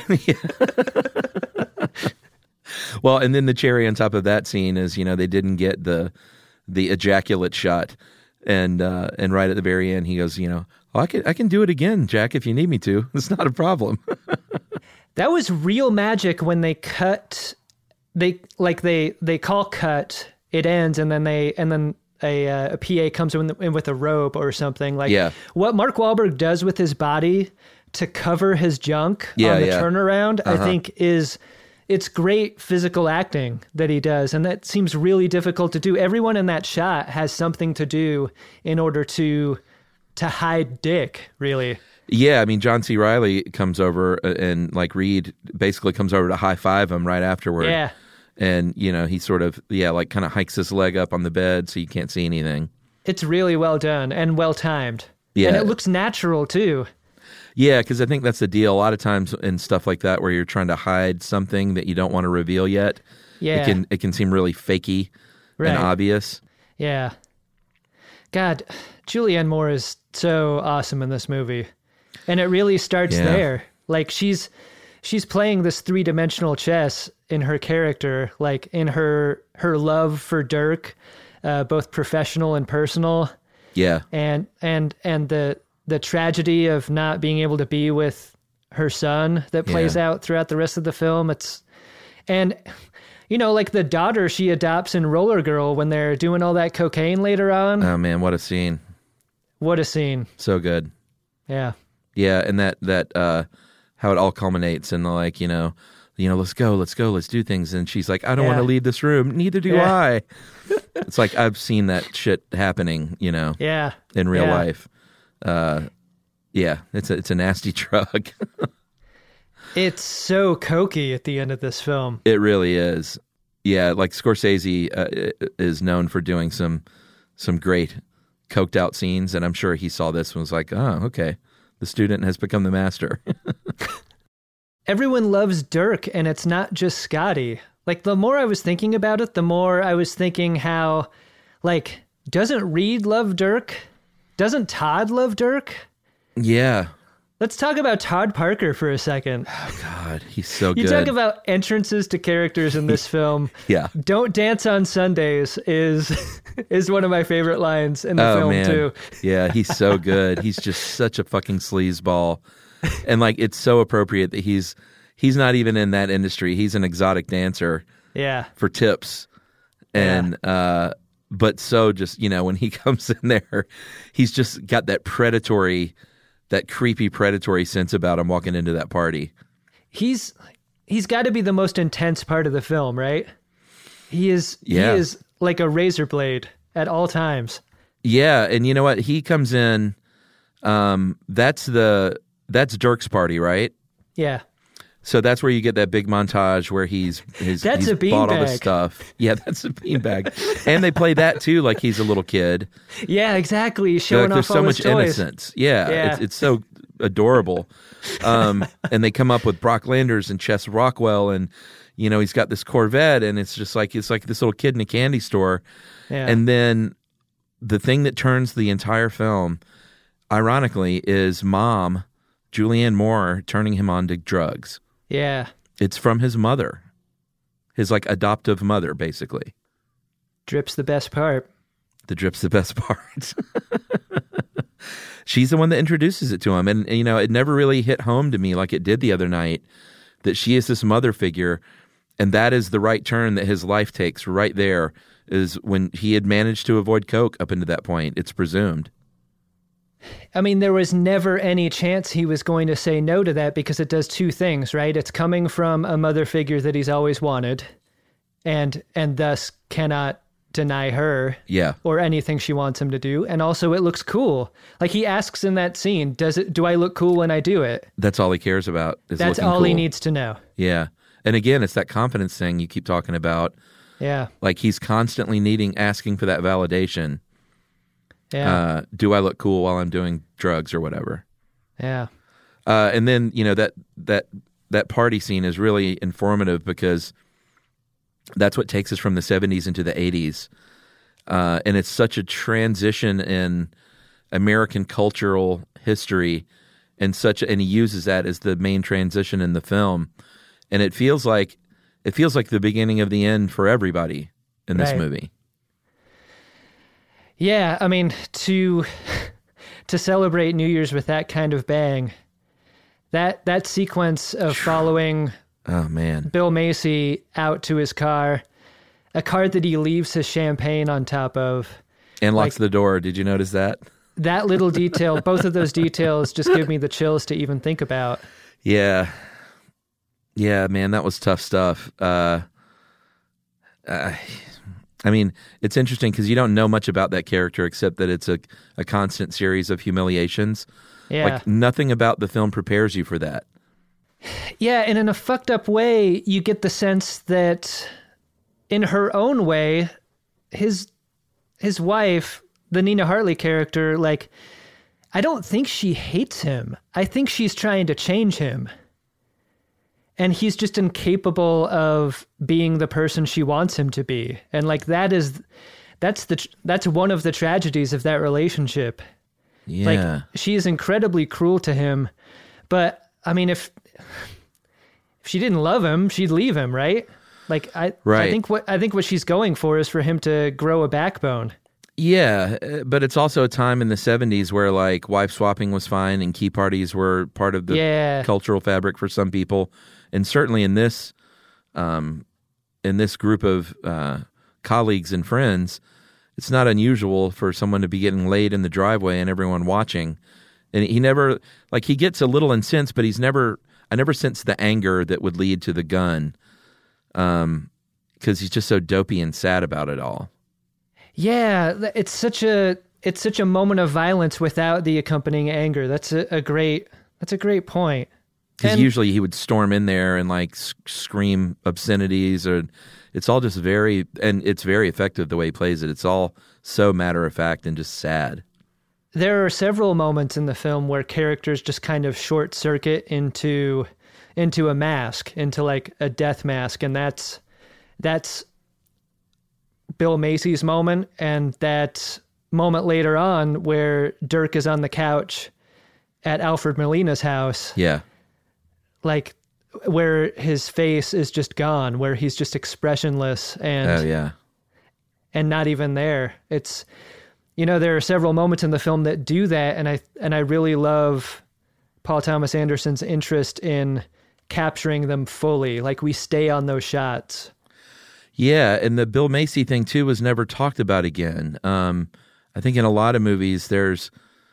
Well, and then the cherry on top of that scene is, they didn't get the ejaculate shot, and right at the very end, he goes, I can do it again, Jack, if you need me to. It's not a problem. That was real magic when they cut. They call cut. It ends, and then a PA comes in with a robe or something. What Mark Wahlberg does with his body to cover his junk on the turnaround, I think it's great physical acting that he does, and that seems really difficult to do. Everyone in that shot has something to do in order to hide dick, really. Yeah, I mean, John C. Reilly comes over, and like Reed basically comes over to high five him right afterward. Yeah. And, he sort of, kind of hikes his leg up on the bed so you can't see anything. It's really well done and well timed. Yeah. And it looks natural, too. Yeah, because I think that's the deal. A lot of times in stuff like that where you're trying to hide something that you don't want to reveal yet, it can seem really fakey and obvious. Yeah. God, Julianne Moore is so awesome in this movie. And it really starts there. Like, she's playing this three-dimensional chess in her character, like in her love for Dirk, both professional and personal. Yeah. And the tragedy of not being able to be with her son that plays out throughout the rest of the film. Like the daughter she adopts in Roller Girl when they're doing all that cocaine later on. Oh man, what a scene. What a scene. So good. Yeah. Yeah, and that how it all culminates in the let's go, let's do things. And she's like, I don't want to leave this room. Neither do I. It's like, I've seen that shit happening, in real life. It's a nasty drug. It's so cokey at the end of this film. It really is. Yeah, like Scorsese is known for doing some great coked out scenes, and I'm sure he saw this and was like, oh, okay, the student has become the master. Everyone loves Dirk, and it's not just Scotty. Like, the more I was thinking about it, the more I was thinking how, like, doesn't Reed love Dirk? Doesn't Todd love Dirk? Yeah. Let's talk about Todd Parker for a second. Oh, God, he's so good. You talk about entrances to characters in this film. Yeah. Don't dance on Sundays is one of my favorite lines in the film, too. Yeah, he's so good. He's just such a fucking sleazeball. And, like, it's so appropriate that he's not even in that industry. He's an exotic dancer. Yeah. For tips. And, but so just, when he comes in there, he's just got that creepy predatory sense about him walking into that party. He's got to be the most intense part of the film, right? He is like a razor blade at all times. Yeah, and you know what? He comes in, that's Dirk's party, right? Yeah. So that's where you get that big montage where he's bought all this stuff. Yeah, that's a beanbag. And they play that too, like he's a little kid. Yeah, exactly. Showing off all his toys. There's so much innocence. Yeah. It's so adorable. And they come up with Brock Landers and Chess Rockwell, and he's got this Corvette, and it's like this little kid in a candy store. Yeah. And then the thing that turns the entire film, ironically, is Mom, Julianne Moore, turning him on to drugs. Yeah. It's from his mother. His, like, adoptive mother, basically. Drip's the best part. The drip's the best part. She's the one that introduces it to him. And, it never really hit home to me like it did the other night that she is this mother figure. And that is the right turn that his life takes right there, is when he had managed to avoid coke up until that point, it's presumed. I mean, there was never any chance he was going to say no to that, because it does two things, right? It's coming from a mother figure that he's always wanted, and thus cannot deny her or anything she wants him to do. And also it looks cool. Like, he asks in that scene, do I look cool when I do it? That's all he cares about. That's all he needs to know. Yeah. And again, it's that confidence thing you keep talking about. Yeah. Like, he's constantly asking for that validation. Yeah. Do I look cool while I'm doing drugs or whatever? Yeah. And then, that party scene is really informative, because that's what takes us from the 70s into the 80s. And it's such a transition in American cultural history and he uses that as the main transition in the film, and it feels like the beginning of the end for everybody in this movie. Yeah, I mean, to celebrate New Year's with that kind of bang, that sequence of following Bill Macy out to his car, a car that he leaves his champagne on top of. And locks the door. Did you notice that? That little detail, both of those details just give me the chills to even think about. Yeah. Yeah, man, that was tough stuff. I mean, it's interesting because you don't know much about that character except that it's a constant series of humiliations. Yeah. Like, nothing about the film prepares you for that. Yeah, and in a fucked up way, you get the sense that in her own way, his wife, the Nina Hartley character, like, I don't think she hates him. I think she's trying to change him. And he's just incapable of being the person she wants him to be. And like that's one of the tragedies of that relationship. Yeah. Like, she is incredibly cruel to him. But I mean, if she didn't love him, she'd leave him, right? Like I think what she's going for is for him to grow a backbone. Yeah, but it's also a time in the 70s where like wife swapping was fine and key parties were part of the cultural fabric for some people. And certainly in this group of colleagues and friends, it's not unusual for someone to be getting laid in the driveway and everyone watching. And he never, like, he gets a little incensed, but I never sensed the anger that would lead to the gun, because he's just so dopey and sad about it all. Yeah, it's such a moment of violence without the accompanying anger. That's a great point. Because usually he would storm in there and like scream obscenities, or it's all just it's very effective the way he plays it. It's all so matter of fact and just sad. There are several moments in the film where characters just kind of short circuit into a mask, into like a death mask, and that's Bill Macy's moment, and that moment later on where Dirk is on the couch at Alfred Molina's house. Yeah. Like, where his face is just gone, where he's just expressionless and not even there. It's, there are several moments in the film that do that, and I really love Paul Thomas Anderson's interest in capturing them fully. Like, we stay on those shots. Yeah, and the Bill Macy thing too was never talked about again. I think in a lot of movies there's,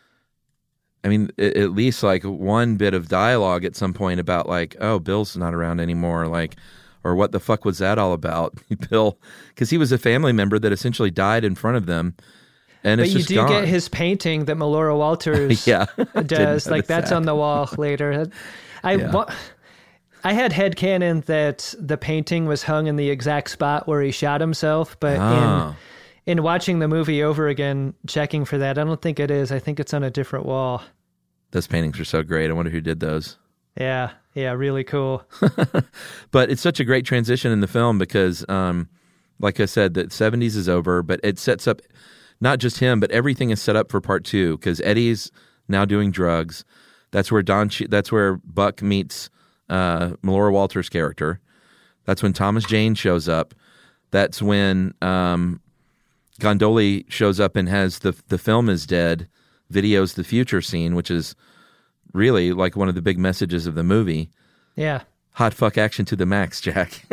at least like one bit of dialogue at some point about like, oh, Bill's not around anymore, like, or what the fuck was that all about? Bill, because he was a family member that essentially died in front of them, and it's just gone. But you do get his painting that Melora Walters does, like that's on the wall later. I had headcanon that the painting was hung in the exact spot where he shot himself, but in watching the movie over again, checking for that, I don't think it is. I think it's on a different wall. Those paintings are so great. I wonder who did those. Yeah, really cool. But it's such a great transition in the film because, like I said, the 70s is over, but it sets up not just him, but everything is set up for part two because Eddie's now doing drugs. That's where Buck meets Melora Walters' character. That's when Thomas Jane shows up. That's when Gondoli shows up and has the film is dead, videos the future scene, which is really like one of the big messages of the movie. Yeah. Hot fuck action to the max, Jack.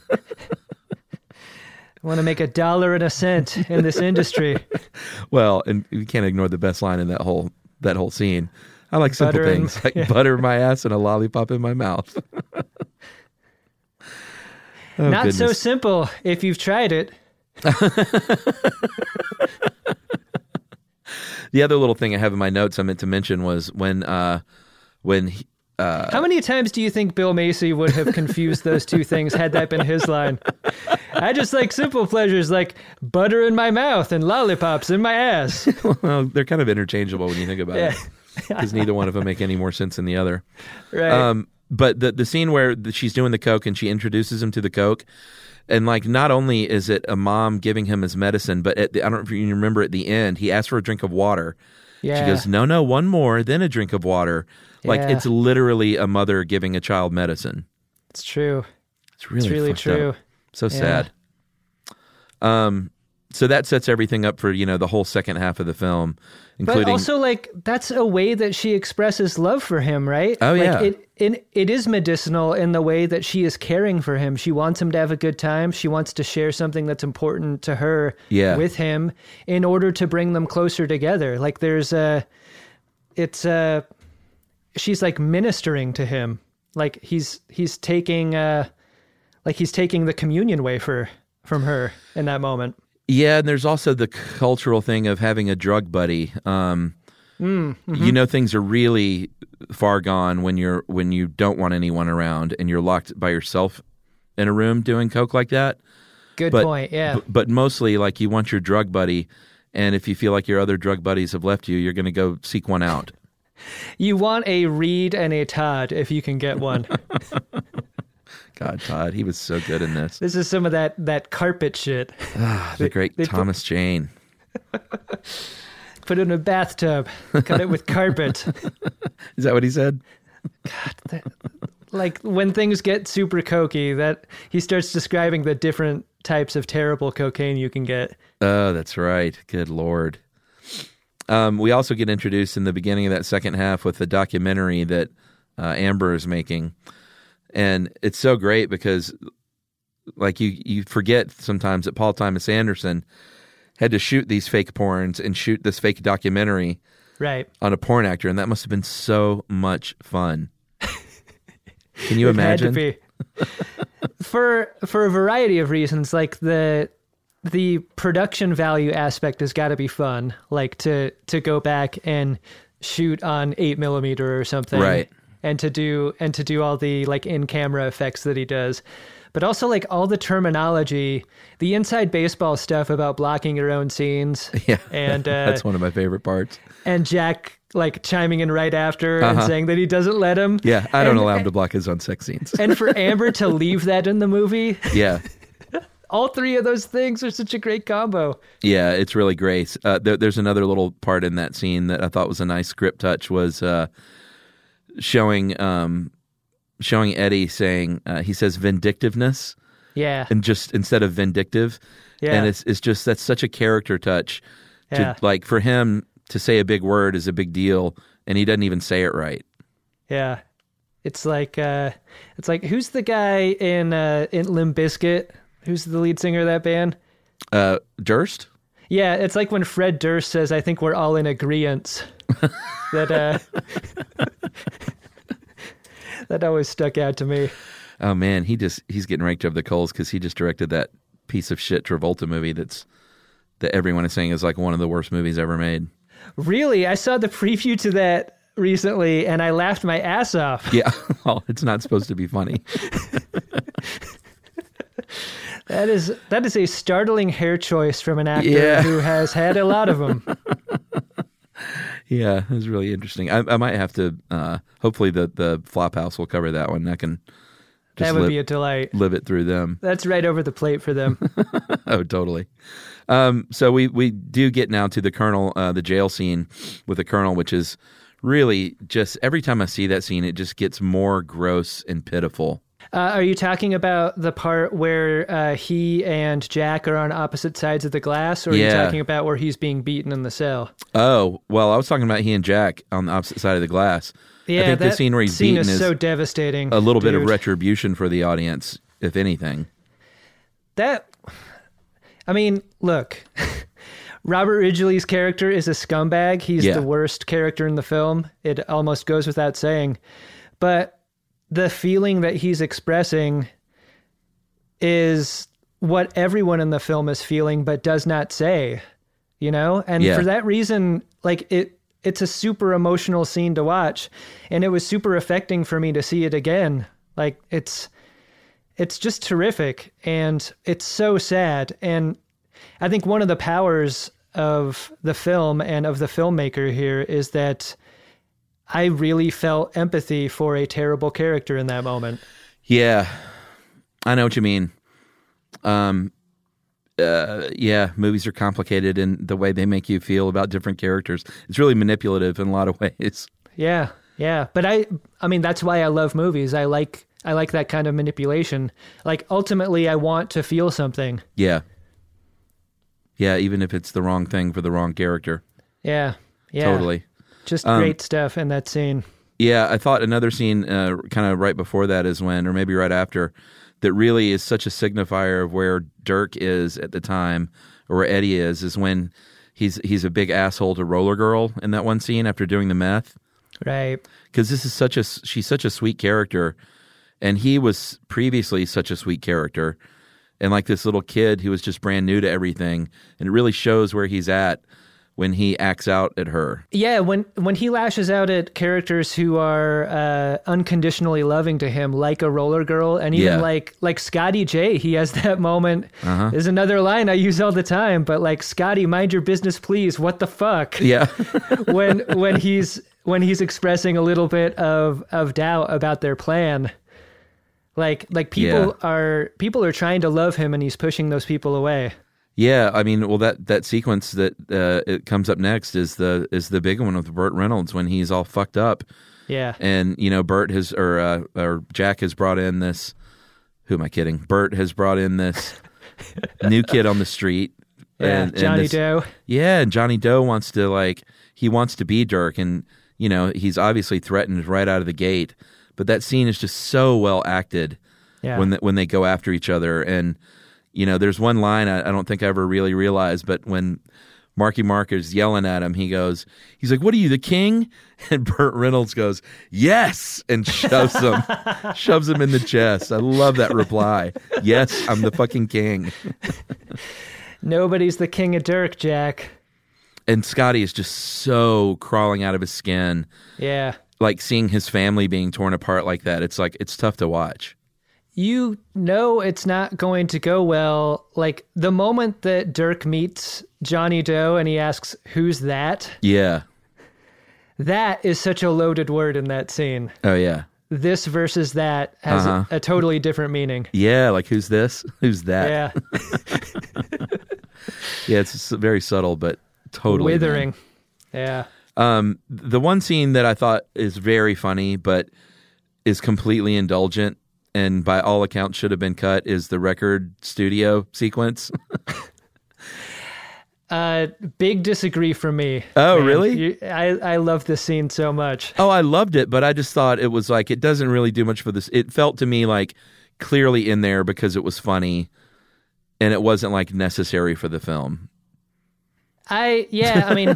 I want to make $1.01 in this industry. Well, and you can't ignore the best line in that whole scene. I like simple things like butter in my ass and a lollipop in my mouth. Not goodness. So simple if you've tried it. The other little thing I have in my notes I meant to mention was when how many times do you think Bill Macy would have confused those two things had that been his line? I just like simple pleasures like butter in my mouth and lollipops in my ass. Well, they're kind of interchangeable when you think about it, because neither one of them make any more sense than the other. Right. But the scene where she's doing the coke and she introduces him to the coke, and like not only is it a mom giving him his medicine, but I don't know if you remember at the end, he asks for a drink of water, Yeah. She goes, no, one more, then a drink of water. Like, Yeah. it's literally a mother giving a child medicine. It's true. It's really, fucked true. up. So sad. So that sets everything up for, the whole second half of the film, including... But also, like, that's a way that she expresses love for him, right? Oh, like, yeah. It is medicinal in the way that she is caring for him. She wants him to have a good time. She wants to share something that's important to her with him in order to bring them closer together. Like, she's like ministering to him. Like, he's taking the communion wafer from her in that moment. Yeah, and there's also the cultural thing of having a drug buddy. Things are really far gone when you don't want anyone around and you're locked by yourself in a room doing coke like that. Good point, yeah. But mostly, like, you want your drug buddy, and if you feel like your other drug buddies have left you, you're going to go seek one out. You want a Reed and a Todd if you can get one. God, Todd, he was so good in this. This is some of that carpet shit. The great Thomas Jane. Put it in a bathtub, cut it with carpet. Is that what he said? God, like when things get super cokey, that he starts describing the different types of terrible cocaine you can get. Oh, that's right. Good Lord. We also get introduced in the beginning of that second half with the documentary that Amber is making. And it's so great because, like, you forget sometimes that Paul Thomas Anderson had to shoot these fake porns and shoot this fake documentary on a porn actor, and that must have been so much fun. Can you imagine? Had to be. For a variety of reasons, like the production value aspect has got to be fun, like to go back and shoot on 8mm or something, right? And to do all the like in-camera effects that he does. But also like all the terminology, the inside baseball stuff about blocking your own scenes. Yeah, and that's one of my favorite parts. And Jack like chiming in right after and saying that he doesn't let him. Yeah, I don't allow him to block his own sex scenes. And for Amber to leave that in the movie. Yeah. All three of those things are such a great combo. Yeah, it's really great. There's another little part in that scene that I thought was a nice script touch was... showing Eddie saying he says vindictiveness, and just instead of vindictive, and it's just that's such a character touch to like for him to say a big word is a big deal, and he doesn't even say it right. Yeah, it's like who's the guy in Limp Bizkit? Who's the lead singer of that band? Durst. Yeah, it's like when Fred Durst says, "I think we're all in agreeance." That that always stuck out to me. Oh man, he's getting raked over the coals because he just directed that piece of shit Travolta movie that everyone is saying is like one of the worst movies ever made. Really? I saw the preview to that recently and I laughed my ass off. Yeah, well, it's not supposed to be funny. That is a startling hair choice from an actor who has had a lot of them. Yeah, it was really interesting. I might have to. Hopefully, the Flophouse will cover that one. I can. That would be a delight. Live it through them. That's right over the plate for them. Oh, totally. So we do get now to the Colonel, the jail scene with the Colonel, which is really just every time I see that scene, it just gets more gross and pitiful. Are you talking about the part where he and Jack are on opposite sides of the glass, or are you talking about where he's being beaten in the cell? Oh, well, I was talking about he and Jack on the opposite side of the glass. Yeah, I think the scene where he's beaten is so devastating. A little bit of retribution for the audience, if anything. Look, Robert Ridgely's character is a scumbag. He's the worst character in the film. It almost goes without saying. But the feeling that he's expressing is what everyone in the film is feeling, but does not say, you know? And for that reason, like it's a super emotional scene to watch. And it was super affecting for me to see it again. Like it's just terrific and it's so sad. And I think one of the powers of the film and of the filmmaker here is that I really felt empathy for a terrible character in that moment. Yeah, I know what you mean. yeah, movies are complicated in the way they make you feel about different characters. It's really manipulative in a lot of ways. Yeah, yeah. But I mean, that's why I love movies. I like that kind of manipulation. Like, ultimately, I want to feel something. Yeah. Yeah, even if it's the wrong thing for the wrong character. Yeah, yeah. Totally. Just great stuff in that scene. Yeah, I thought another scene kind of right before that is when, or maybe right after, that really is such a signifier of where Dirk is at the time, or where Eddie is when he's a big asshole to Roller Girl in that one scene after doing the meth. Right. Because she's such a sweet character, and he was previously such a sweet character, and like this little kid who was just brand new to everything, and it really shows where he's at when he acts out at her. Yeah, when he lashes out at characters who are unconditionally loving to him, like a Roller Girl, and even like Scotty J, he has that moment. There's another line I use all the time, but like, Scotty, mind your business, please. What the fuck? Yeah. when he's expressing a little bit of doubt about their plan. Like people are trying to love him, and he's pushing those people away. Yeah, I mean, well, that sequence that it comes up next is the big one with Burt Reynolds when he's all fucked up. Yeah, and Burt has or Jack has brought in this. Who am I kidding? Burt has brought in this new kid on the street. Yeah, Johnny Doe. Yeah, and Johnny Doe wants to be Dirk, and he's obviously threatened right out of the gate. But that scene is just so well acted. Yeah. when they go after each other. And there's one line I don't think I ever really realized, but when Marky Mark is yelling at him, he's like, "What are you, the king?" And Burt Reynolds goes, "Yes," and shoves him in the chest. I love that reply. Yes, I'm the fucking king. Nobody's the king of Dirk, Jack. And Scotty is just so crawling out of his skin. Yeah. Like seeing his family being torn apart like that. It's tough to watch. It's not going to go well. Like, the moment that Dirk meets Johnny Doe and he asks, "Who's that?" Yeah. That is such a loaded word in that scene. Oh, yeah. This versus that has a totally different meaning. Yeah, like, who's this? Who's that? Yeah. Yeah, it's very subtle, but totally. Withering. Man. Yeah. The one scene that I thought is very funny, but is completely indulgent, and by all accounts should have been cut, is the record studio sequence. Big disagree from me. Oh, man. really? I love this scene so much. Oh, I loved it, but I just thought it was like, it doesn't really do much for this. It felt to me like clearly in there because it was funny, and it wasn't like necessary for the film. I mean,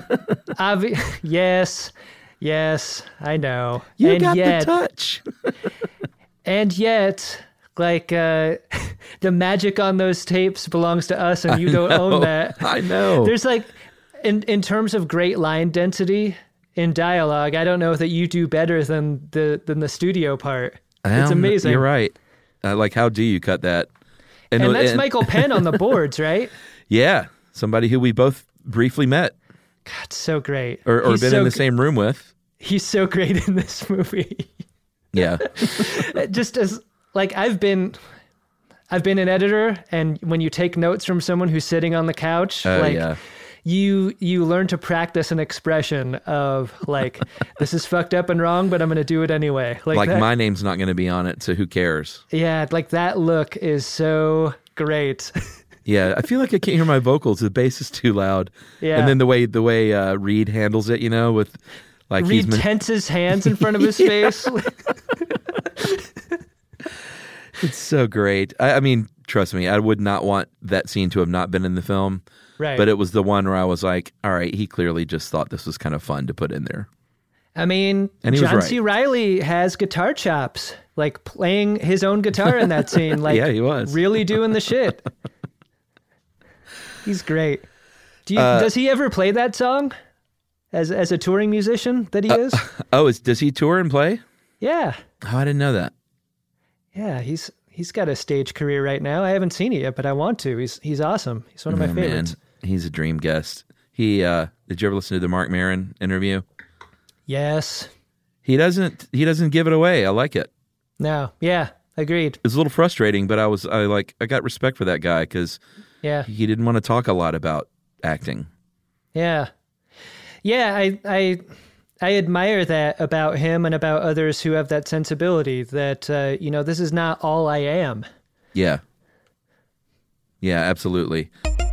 yes, I know. You got the touch. And yet, like, the magic on those tapes belongs to us, and you don't own that. I know. There's like, in terms of great line density in dialogue, I don't know that you do better than the studio part. It's amazing. You're right. Like, how do you cut that? And that's Michael Penn on the boards, right? Yeah, somebody who we both briefly met. God, so great. Or been in the same room with. He's so great in this movie. Yeah. Just as, like, I've been an editor, and when you take notes from someone who's sitting on the couch, you learn to practice an expression of, like, this is fucked up and wrong, but I'm going to do it anyway. Like that, my name's not going to be on it, so who cares? Yeah, like, that look is so great. Yeah, I feel like I can't hear my vocals. The bass is too loud. Yeah. And then the way Reed handles it, with like Reed tenses his hands in front of his face. It's so great. I mean, trust me, I would not want that scene to have not been in the film. Right. But it was the one where I was like, all right, he clearly just thought this was kind of fun to put in there. I mean, John C. Reilly has guitar chops, like playing his own guitar in that scene. Like, yeah, he was. Really doing the shit. He's great. Does he ever play that song as a touring musician that he is? Does he tour and play? Yeah. Oh, I didn't know that. Yeah, he's got a stage career right now. I haven't seen it yet, but I want to. He's awesome. He's one of my favorites. Man. He's a dream guest. Did you ever listen to the Marc Maron interview? Yes. He doesn't give it away. I like it. No. Yeah, agreed. It's a little frustrating, but I got respect for that guy because Yeah. He didn't want to talk a lot about acting. Yeah. Yeah, I admire that about him and about others who have that sensibility that, this is not all I am. Yeah. Yeah, absolutely.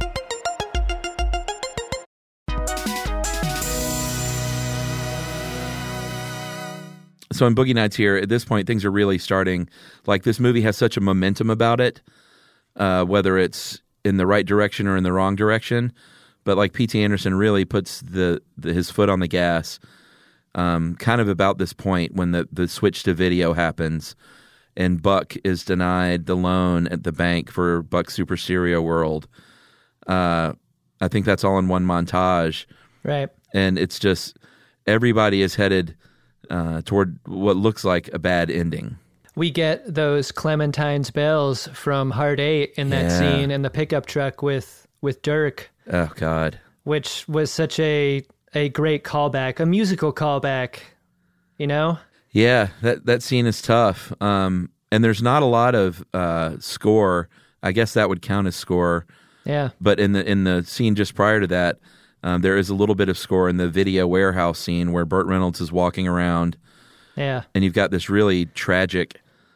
So in Boogie Nights here, at this point, things are really starting. Like, this movie has such a momentum about it, whether it's in the right direction or in the wrong direction. But like P.T. Anderson really puts his foot on the gas kind of about this point when the switch to video happens and Buck is denied the loan at the bank for Buck's Super Stereo World. I think that's all in one montage. Right. And it's just everybody is headed toward what looks like a bad ending. We get those Clementine's bells from Hard 8 in that scene in the pickup truck with Dirk. Oh, God. Which was such a great callback, a musical callback, Yeah, that scene is tough. And there's not a lot of score. I guess that would count as score. Yeah. But in the scene just prior to that, there is a little bit of score in the video warehouse scene where Burt Reynolds is walking around. Yeah. And you've got this really tragic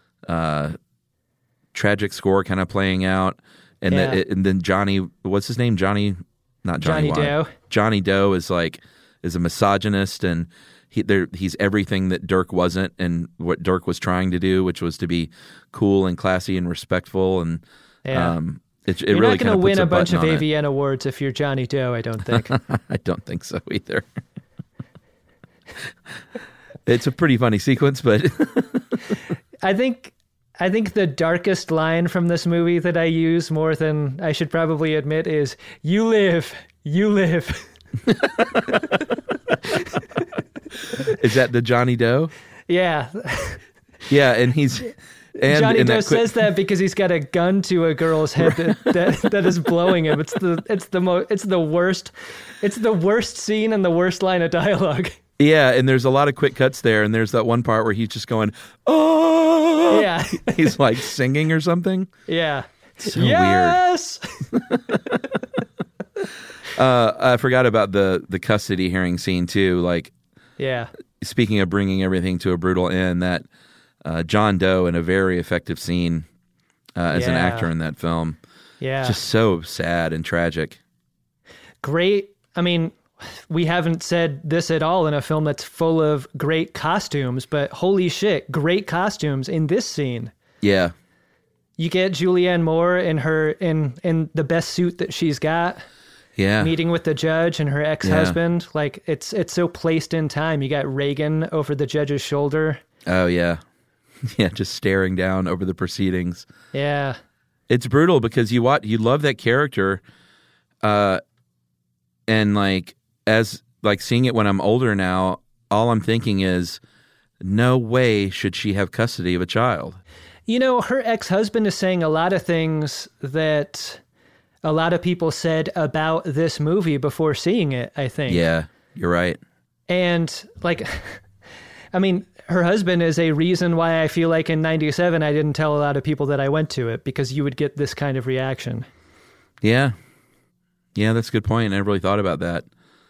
score kind of playing out. And, and then Johnny, what's his name? Johnny Doe. Johnny Doe is a misogynist, and he's everything that Dirk wasn't, and what Dirk was trying to do, which was to be cool and classy and respectful. And it really you're not going to win a bunch of AVN AVN awards if you're Johnny Doe, I don't think. I don't think so either. It's a pretty funny sequence, but I think the darkest line from this movie that I use more than I should probably admit is, "You live, you live." Is that the Johnny Doe? Yeah. Yeah, and Johnny Doe says that because he's got a gun to a girl's head that is blowing him. It's the worst scene and the worst line of dialogue. Yeah, and there's a lot of quick cuts there, and there's that one part where he's just going, "Oh!" Yeah. He's like singing or something. Yeah. So yes! weird. I forgot about the custody hearing scene too. Like, yeah. Speaking of bringing everything to a brutal end, that John Doe in a very effective scene as an actor in that film. Yeah. Just so sad and tragic. Great. I mean, we haven't said this at all in a film that's full of great costumes, but holy shit, great costumes in this scene. Yeah. You get Julianne Moore in in the best suit that she's got. Yeah. Meeting with the judge and her ex-husband. Yeah. Like, it's so placed in time. You got Reagan over the judge's shoulder. Oh, yeah. Yeah, just staring down over the proceedings. Yeah. It's brutal because you love that character. And seeing it when I'm older now, all I'm thinking is, no way should she have custody of a child. Her ex-husband is saying a lot of things that a lot of people said about this movie before seeing it, I think. Yeah, you're right. And her husband is a reason why I feel like in 97 I didn't tell a lot of people that I went to it, because you would get this kind of reaction. Yeah. Yeah, that's a good point. I never really thought about that.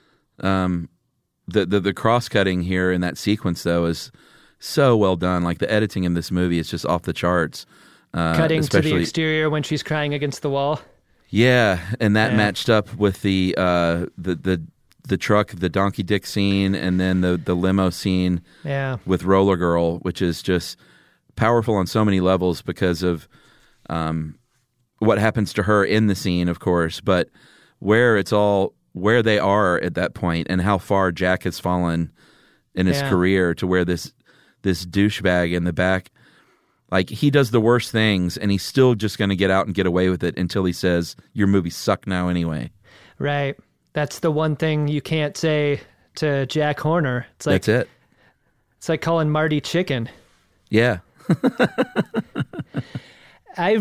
The cross-cutting here in that sequence, though, is so well done. Like, the editing in this movie is just off the charts. Cutting to the exterior when she's crying against the wall. Yeah, and that matched up with the truck, the donkey dick scene, and then the limo scene with Roller Girl, which is just powerful on so many levels because of what happens to her in the scene, of course, but where they are at that point and how far Jack has fallen in his career to where this douchebag in the back, like, he does the worst things and he's still just going to get out and get away with it until he says, "Your movies suck now anyway." Right. That's the one thing you can't say to Jack Horner. It's like, that's it. It's like calling Marty chicken. Yeah. I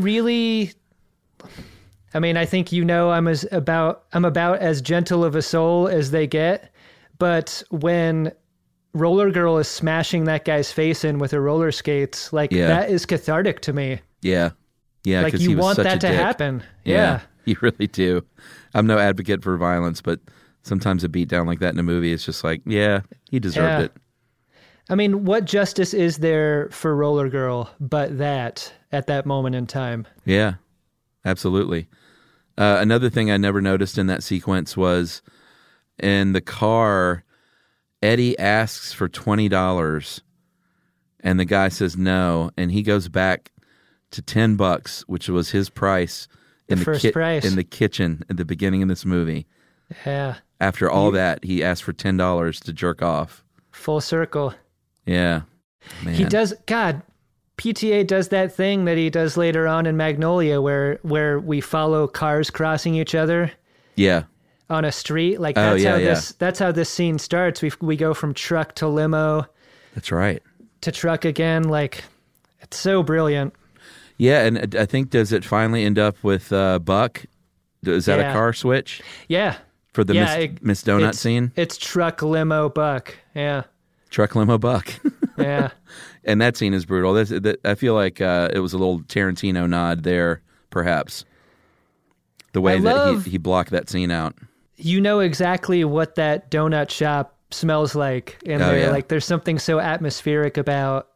think I'm about as gentle of a soul as they get, but when Roller Girl is smashing that guy's face in with her roller skates, that is cathartic to me. Yeah. Yeah, like because you he was want such that a to dick. happen. Yeah. You really do. I'm no advocate for violence, but sometimes a beatdown like that in a movie is just like, yeah, he deserved it. I mean, what justice is there for Roller Girl but that at that moment in time? Yeah, absolutely. Another thing I never noticed in that sequence was in the car, Eddie asks for $20 and the guy says no, and he goes back to $10, which was his price in price in the kitchen at the beginning of this movie. Yeah. After all that, he asked for $10 to jerk off. Full circle. Yeah. Man. He does, God, PTA does that thing that he does later on in Magnolia where we follow cars crossing each other. Yeah. On a street. Like that's how this scene starts. We go from truck to limo. That's right. To truck again. Like, it's so brilliant. Yeah, and I think, does it finally end up with Buck? Is that a car switch? Yeah. For the Miss Donut scene? It's truck, limo, Buck. Yeah. Truck, limo, Buck. Yeah. And that scene is brutal. I feel like it was a little Tarantino nod there, perhaps. The way that he blocked that scene out. You know exactly what that donut shop smells like in there. Yeah. Like, there's something so atmospheric about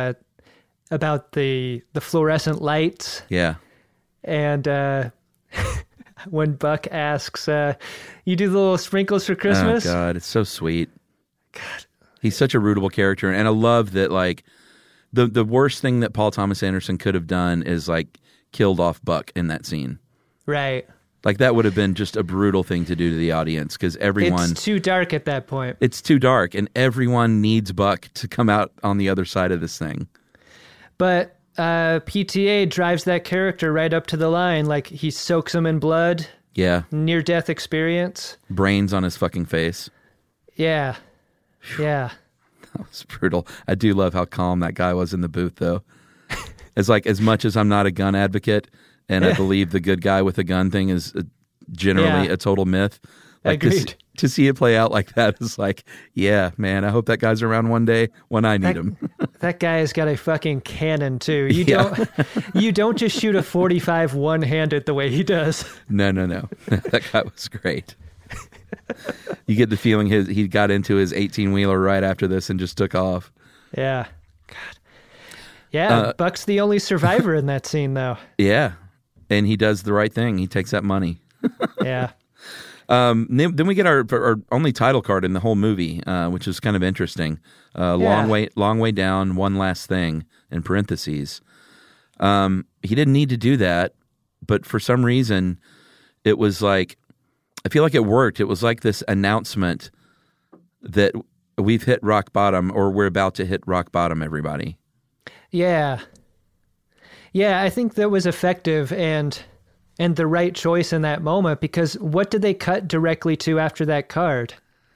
the fluorescent lights. Yeah. And when Buck asks, you do the little sprinkles for Christmas? Oh, God, it's so sweet. God. He's such a rootable character. And I love that, like, the worst thing that Paul Thomas Anderson could have done is, like, killed off Buck in that scene. Right. Like, that would have been just a brutal thing to do to the audience, because everyone... It's too dark at that point. It's too dark, and everyone needs Buck to come out on the other side of this thing. But PTA drives that character right up to the line. Like, he soaks him in blood. Yeah. Near-death experience. Brains on his fucking face. Yeah. Yeah. That was brutal. I do love how calm that guy was in the booth, though. It's like, as much as I'm not a gun advocate, and I believe the good guy with a gun thing is generally a total myth. Like, agreed. To see it play out like that is like, yeah, man, I hope that guy's around one day when I need him. That guy has got a fucking cannon, too. You don't just shoot a 45 one-handed the way he does. No. That guy was great. You get the feeling he got into his 18-wheeler right after this and just took off. Yeah. God. Yeah, Buck's the only survivor in that scene, though. Yeah, and he does the right thing. He takes that money. Yeah. Then we get our only title card in the whole movie, which is kind of interesting. Long way down, one last thing, in parentheses. He didn't need to do that, but for some reason, it was like, I feel like it worked. It was like this announcement that we've hit rock bottom, or we're about to hit rock bottom, everybody. Yeah. Yeah, I think that was effective and the right choice in that moment, because what did they cut directly to after that card?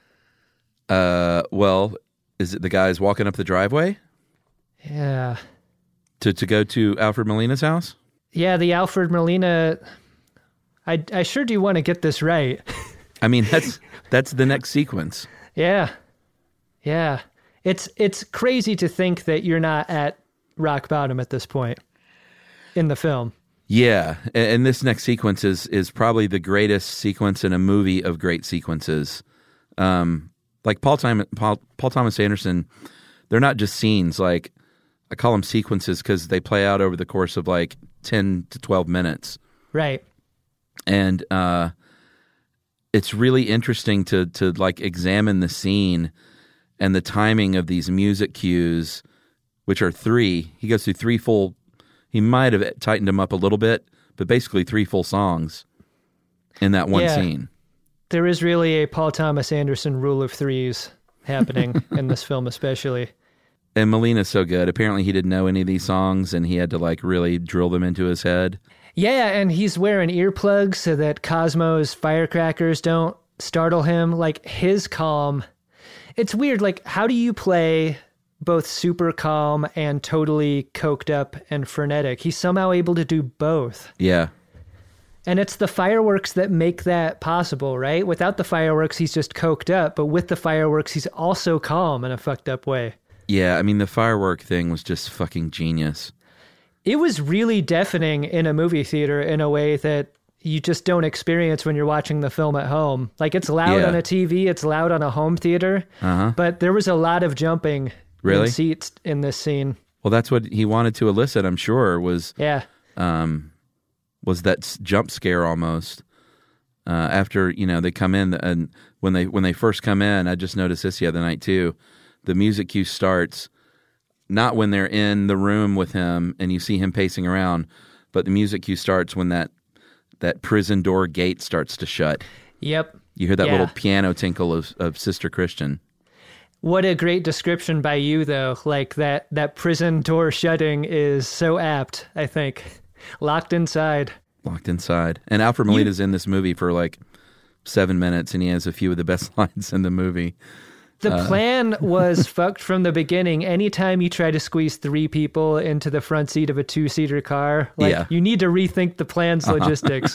Well, is it the guys walking up the driveway? Yeah. To go to Alfred Molina's house? Yeah, the Alfred Molina... I sure do want to get this right. I mean, that's the next sequence. Yeah. Yeah. It's crazy to think that you're not at rock bottom at this point in the film. Yeah, and this next sequence is probably the greatest sequence in a movie of great sequences. Like Paul Thomas Anderson, they're not just scenes. Like, I call them sequences because they play out over the course of like 10 to 12 minutes. Right. And it's really interesting to like examine the scene and the timing of these music cues, which are three. He goes through three full. He might have tightened them up a little bit, but basically three full songs in that one scene. There is really a Paul Thomas Anderson rule of threes happening in this film, especially. And Molina's so good. Apparently, he didn't know any of these songs, and he had to like really drill them into his head. Yeah, and he's wearing earplugs so that Cosmo's firecrackers don't startle him. Like, his calm. It's weird. Like, how do you play both super calm and totally coked up and frenetic? He's somehow able to do both. Yeah. And it's the fireworks that make that possible, right? Without the fireworks, he's just coked up. But with the fireworks, he's also calm in a fucked up way. Yeah, I mean, the firework thing was just fucking genius. It was really deafening in a movie theater in a way that you just don't experience when you're watching the film at home. Like, it's loud on a TV, it's loud on a home theater, but there was a lot of jumping in seats in this scene. Well, that's what he wanted to elicit, I'm sure, was that jump scare almost. After, they come in, and when they first come in, I just noticed this the other night too, the music cue starts not when they're in the room with him and you see him pacing around, but the music cue starts when that prison door gate starts to shut. Yep. You hear that little piano tinkle of Sister Christian. What a great description by you, though. Like, that prison door shutting is so apt, I think. Locked inside. Locked inside. And Alfred Molina's in this movie for like 7 minutes, and he has a few of the best lines in the movie. The plan was fucked from the beginning. Anytime you try to squeeze 3 people into the front seat of a 2-seater car, you need to rethink the plan's logistics.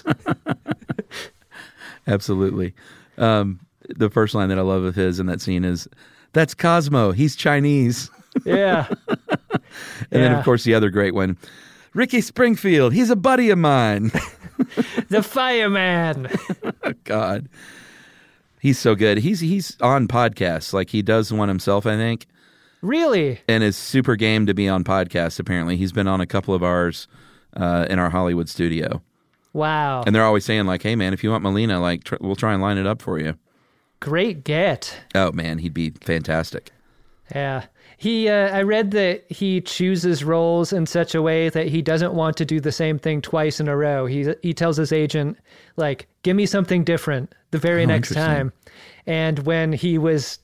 Absolutely. The first line that I love of his in that scene is, "That's Cosmo. He's Chinese." Yeah. And then, of course, the other great one, "Ricky Springfield. He's a buddy of mine." The fireman. God. He's so good. He's on podcasts. Like, he does one himself, I think. Really? And is super game to be on podcasts, apparently. He's been on a couple of ours in our Hollywood studio. Wow. And they're always saying, like, "Hey, man, if you want Molina, like, we'll try and line it up for you." Great get. Oh, man, he'd be fantastic. Yeah. I read that he chooses roles in such a way that he doesn't want to do the same thing twice in a row. He tells his agent, like, "Give me something different the very next time." And when he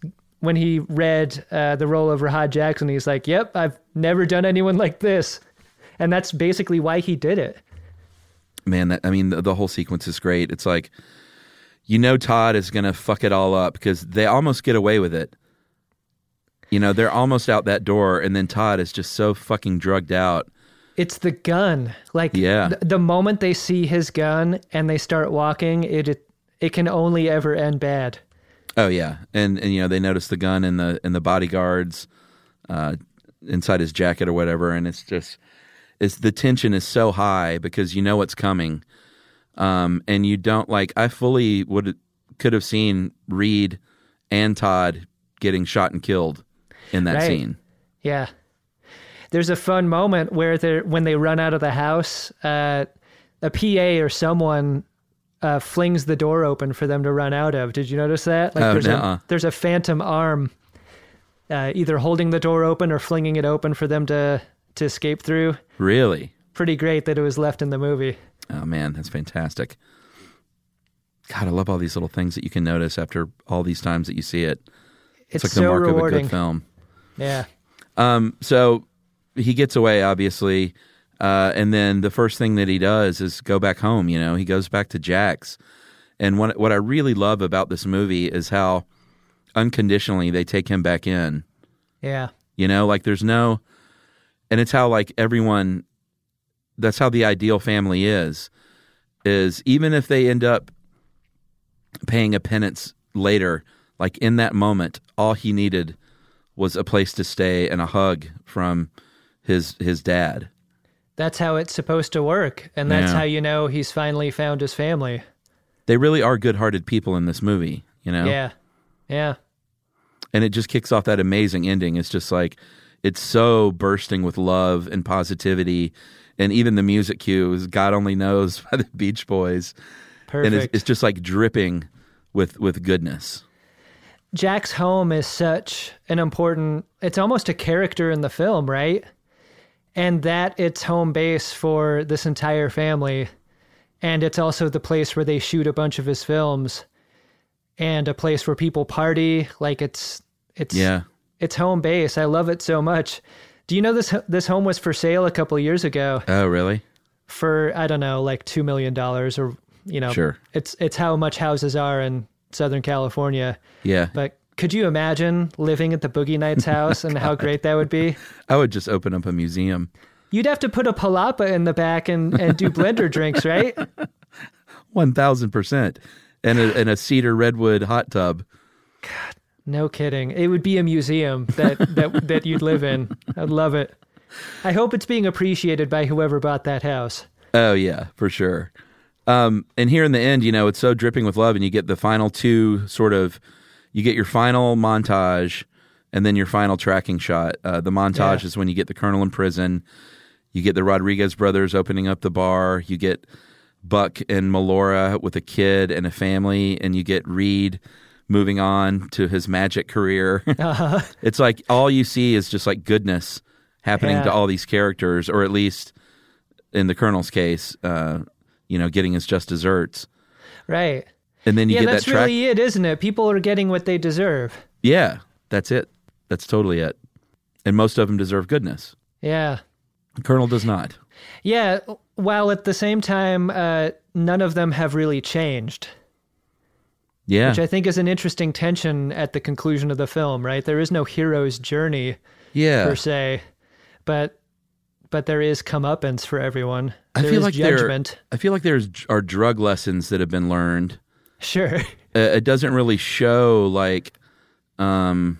read the role of Rahad Jackson, he's like, "Yep, I've never done anyone like this." And that's basically why he did it. Man, the whole sequence is great. It's like, Todd is going to fuck it all up because they almost get away with it. They're almost out that door, and then Todd is just so fucking drugged out. It's the gun. Like, the moment they see his gun and they start walking, it can only ever end bad. Oh yeah, and they notice the gun in the bodyguards inside his jacket or whatever, and the tension is so high because what's coming, and you don't I fully could have seen Reed and Todd getting shot and killed in that scene. Yeah. There's a fun moment where when they run out of the house, a PA or someone flings the door open for them to run out of. Did you notice that? There's a phantom arm either holding the door open or flinging it open for them to escape through. Really? Pretty great that it was left in the movie. Oh, man, that's fantastic. God, I love all these little things that you can notice after all these times that you see it. It's like so the mark rewarding. of a good film. Yeah. So he gets away, obviously, and then the first thing that he does is go back home. He goes back to Jack's. And what I really love about this movie is how unconditionally they take him back in. Yeah. There's no, and it's how everyone, that's how the ideal family is even if they end up paying a penance later, in that moment, all he needed was a place to stay and a hug from his dad. That's how it's supposed to work. And that's how he's finally found his family. They really are good-hearted people in this movie, Yeah. Yeah. And it just kicks off that amazing ending. It's just it's so bursting with love and positivity. And even the music cue is God Only Knows by the Beach Boys. Perfect. And it's just dripping with goodness. Jack's home is such an important, it's almost a character in the film, right? And that it's home base for this entire family. And it's also the place where they shoot a bunch of his films and a place where people party. It's home base. I love it so much. Do you know this home was for sale a couple of years ago? Oh, really? For, I don't know, $2 million or, Sure. It's how much houses are in Southern California. Yeah. But could you imagine living at the Boogie Nights house and how great that would be? I would just open up a museum. You'd have to put a palapa in the back and do blender drinks, right? 1,000%. And a cedar redwood hot tub. God, no kidding. It would be a museum that you'd live in. I'd love it. I hope it's being appreciated by whoever bought that house. Oh yeah, for sure. And here in the end, it's so dripping with love, and you get the final two you get your final montage and then your final tracking shot. The montage is when you get the Colonel in prison. You get the Rodriguez brothers opening up the bar. You get Buck and Melora with a kid and a family, and you get Reed moving on to his magic career. Uh-huh. It's like all you see is just like goodness happening to all these characters, or at least in the Colonel's case, getting his just desserts. Right. And then you get that's that track. really it, isn't it? People are getting what they deserve. Yeah, that's it. That's totally it. And most of them deserve goodness. Yeah. The Colonel does not. Yeah, while at the same time, none of them have really changed. Yeah. Which I think is an interesting tension at the conclusion of the film, right? There is no hero's journey per se, but there is comeuppance for everyone. There is judgment. I feel like there are drug lessons that have been learned. Sure. It doesn't really show like, we're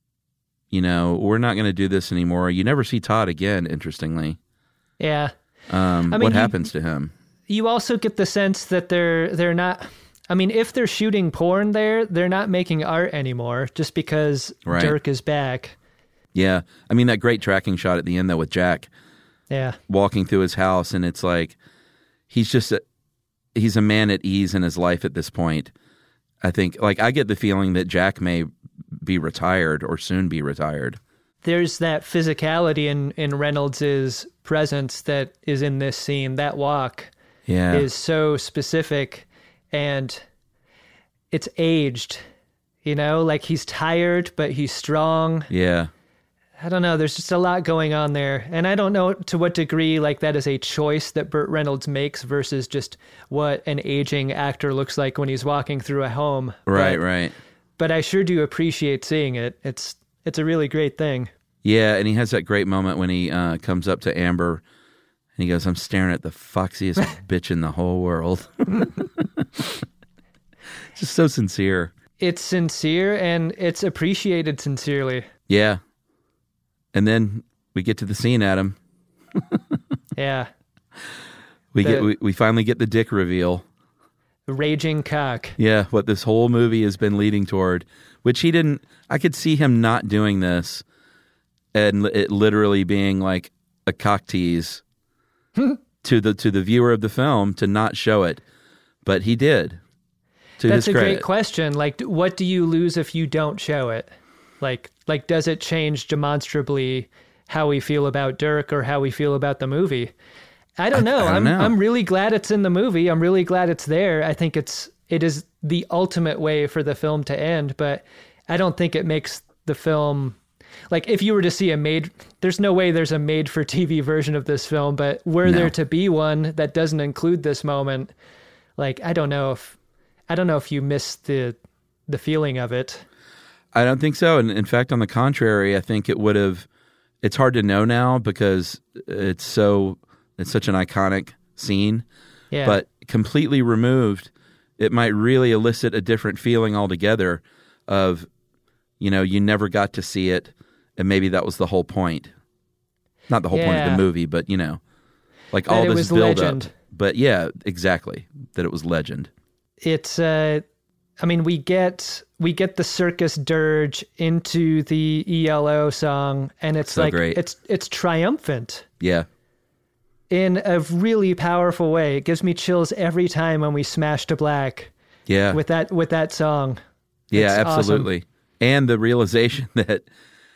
not going to do this anymore. You never see Todd again, interestingly. Yeah. What happens to him? You also get the sense that they're not... I mean, if they're shooting porn there, they're not making art anymore just because Dirk is back. Yeah. I mean, that great tracking shot at the end, though, with Jack walking through his house, and it's like he's a man at ease in his life at this point. I think, like, I get the feeling that Jack may be retired or soon be retired. There's that physicality in Reynolds' presence that is in this scene. That walk is so specific, and it's aged, like he's tired, but he's strong. Yeah. I don't know. There's just a lot going on there. And I don't know to what degree like that is a choice that Burt Reynolds makes versus just what an aging actor looks like when he's walking through a home. Right. But I sure do appreciate seeing it. It's a really great thing. Yeah, and he has that great moment when he comes up to Amber and he goes, "I'm staring at the foxiest bitch in the whole world." Just so sincere. It's sincere and it's appreciated sincerely. Yeah. And then we get to the scene, Adam. Yeah. We finally get the dick reveal. Raging cock. Yeah, what this whole movie has been leading toward, which he didn't. I could see him not doing this, and it literally being like a cock tease to the viewer of the film to not show it, but he did. That's a great question. Like, what do you lose if you don't show it? Like, does it change demonstrably how we feel about Dirk or how we feel about the movie? I don't know. I'm really glad it's in the movie. I'm really glad it's there. I think it is the ultimate way for the film to end, but I don't think it makes the film like if you were to see there's no way there's a made for TV version of this film, but were there to be one that doesn't include this moment, like, I don't know if you miss the feeling of it. I don't think so. And in fact, on the contrary, I think it would have, it's hard to know now because it's such an iconic scene, but completely removed, it might really elicit a different feeling altogether of, you never got to see it. And maybe that was the whole point. Not the whole point of the movie, but like all this build up. But yeah, exactly. That it was legend. It's, we get the circus dirge into the ELO song, and it's so like great. It's triumphant. Yeah. In a really powerful way. It gives me chills every time when we smash to black. Yeah. With that song. Yeah, it's absolutely. Awesome. And the realization that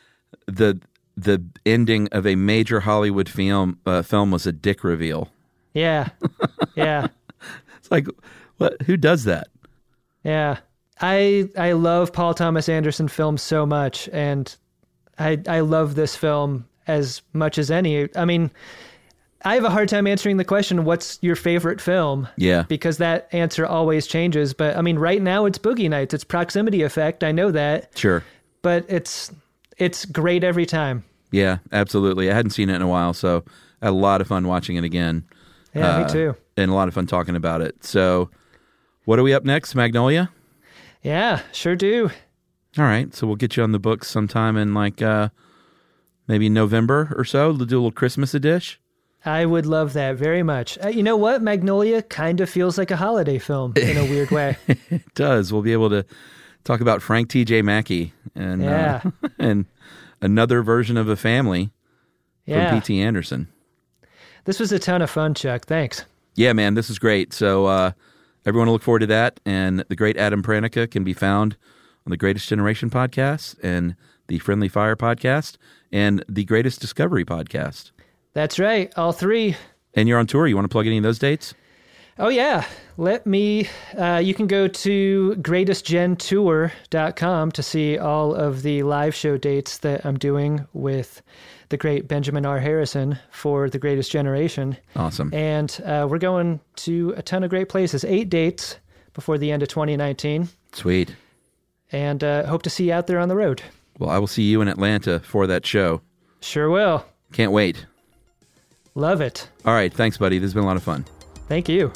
the ending of a major Hollywood film was a dick reveal. Yeah. Yeah. It's like, what? Who does that? Yeah. I love Paul Thomas Anderson films so much, and I love this film as much as any. I mean, I have a hard time answering the question, what's your favorite film? Yeah. Because that answer always changes. But I mean, right now it's Boogie Nights. It's Proximity Effect. I know that. Sure. But it's great every time. Yeah, absolutely. I hadn't seen it in a while, so I had a lot of fun watching it again. Yeah, me too. And a lot of fun talking about it. So what are we up next? Magnolia? Yeah, sure do. All right. So we'll get you on the books sometime in like maybe November or so, to do a little Christmas dish. I would love that very much. You know what? Magnolia kind of feels like a holiday film in a weird way. It does. We'll be able to talk about Frank T.J. Mackey and and another version of a family from P.T. Anderson. This was a ton of fun, Chuck. Thanks. Yeah, man, this is great. So everyone will look forward to that. And the great Adam Pranica can be found on the Greatest Generation podcast and the Friendly Fire podcast and the Greatest Discovery podcast. That's right. All three. And you're on tour. You want to plug any of those dates? Oh, yeah. You can go to greatestgentour.com to see all of the live show dates that I'm doing with the great Benjamin R. Harrison for The Greatest Generation. Awesome. And we're going to a ton of great places. 8 dates before the end of 2019. Sweet. And hope to see you out there on the road. Well, I will see you in Atlanta for that show. Sure will. Can't wait. Love it. All right. Thanks, buddy. This has been a lot of fun. Thank you.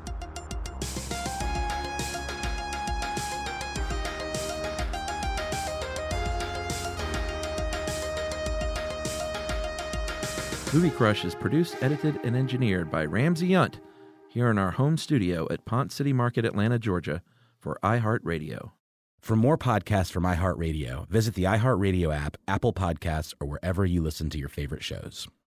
Movie Crush is produced, edited, and engineered by Ramsey Yunt here in our home studio at Pont City Market, Atlanta, Georgia, for iHeartRadio. For more podcasts from iHeartRadio, visit the iHeartRadio app, Apple Podcasts, or wherever you listen to your favorite shows.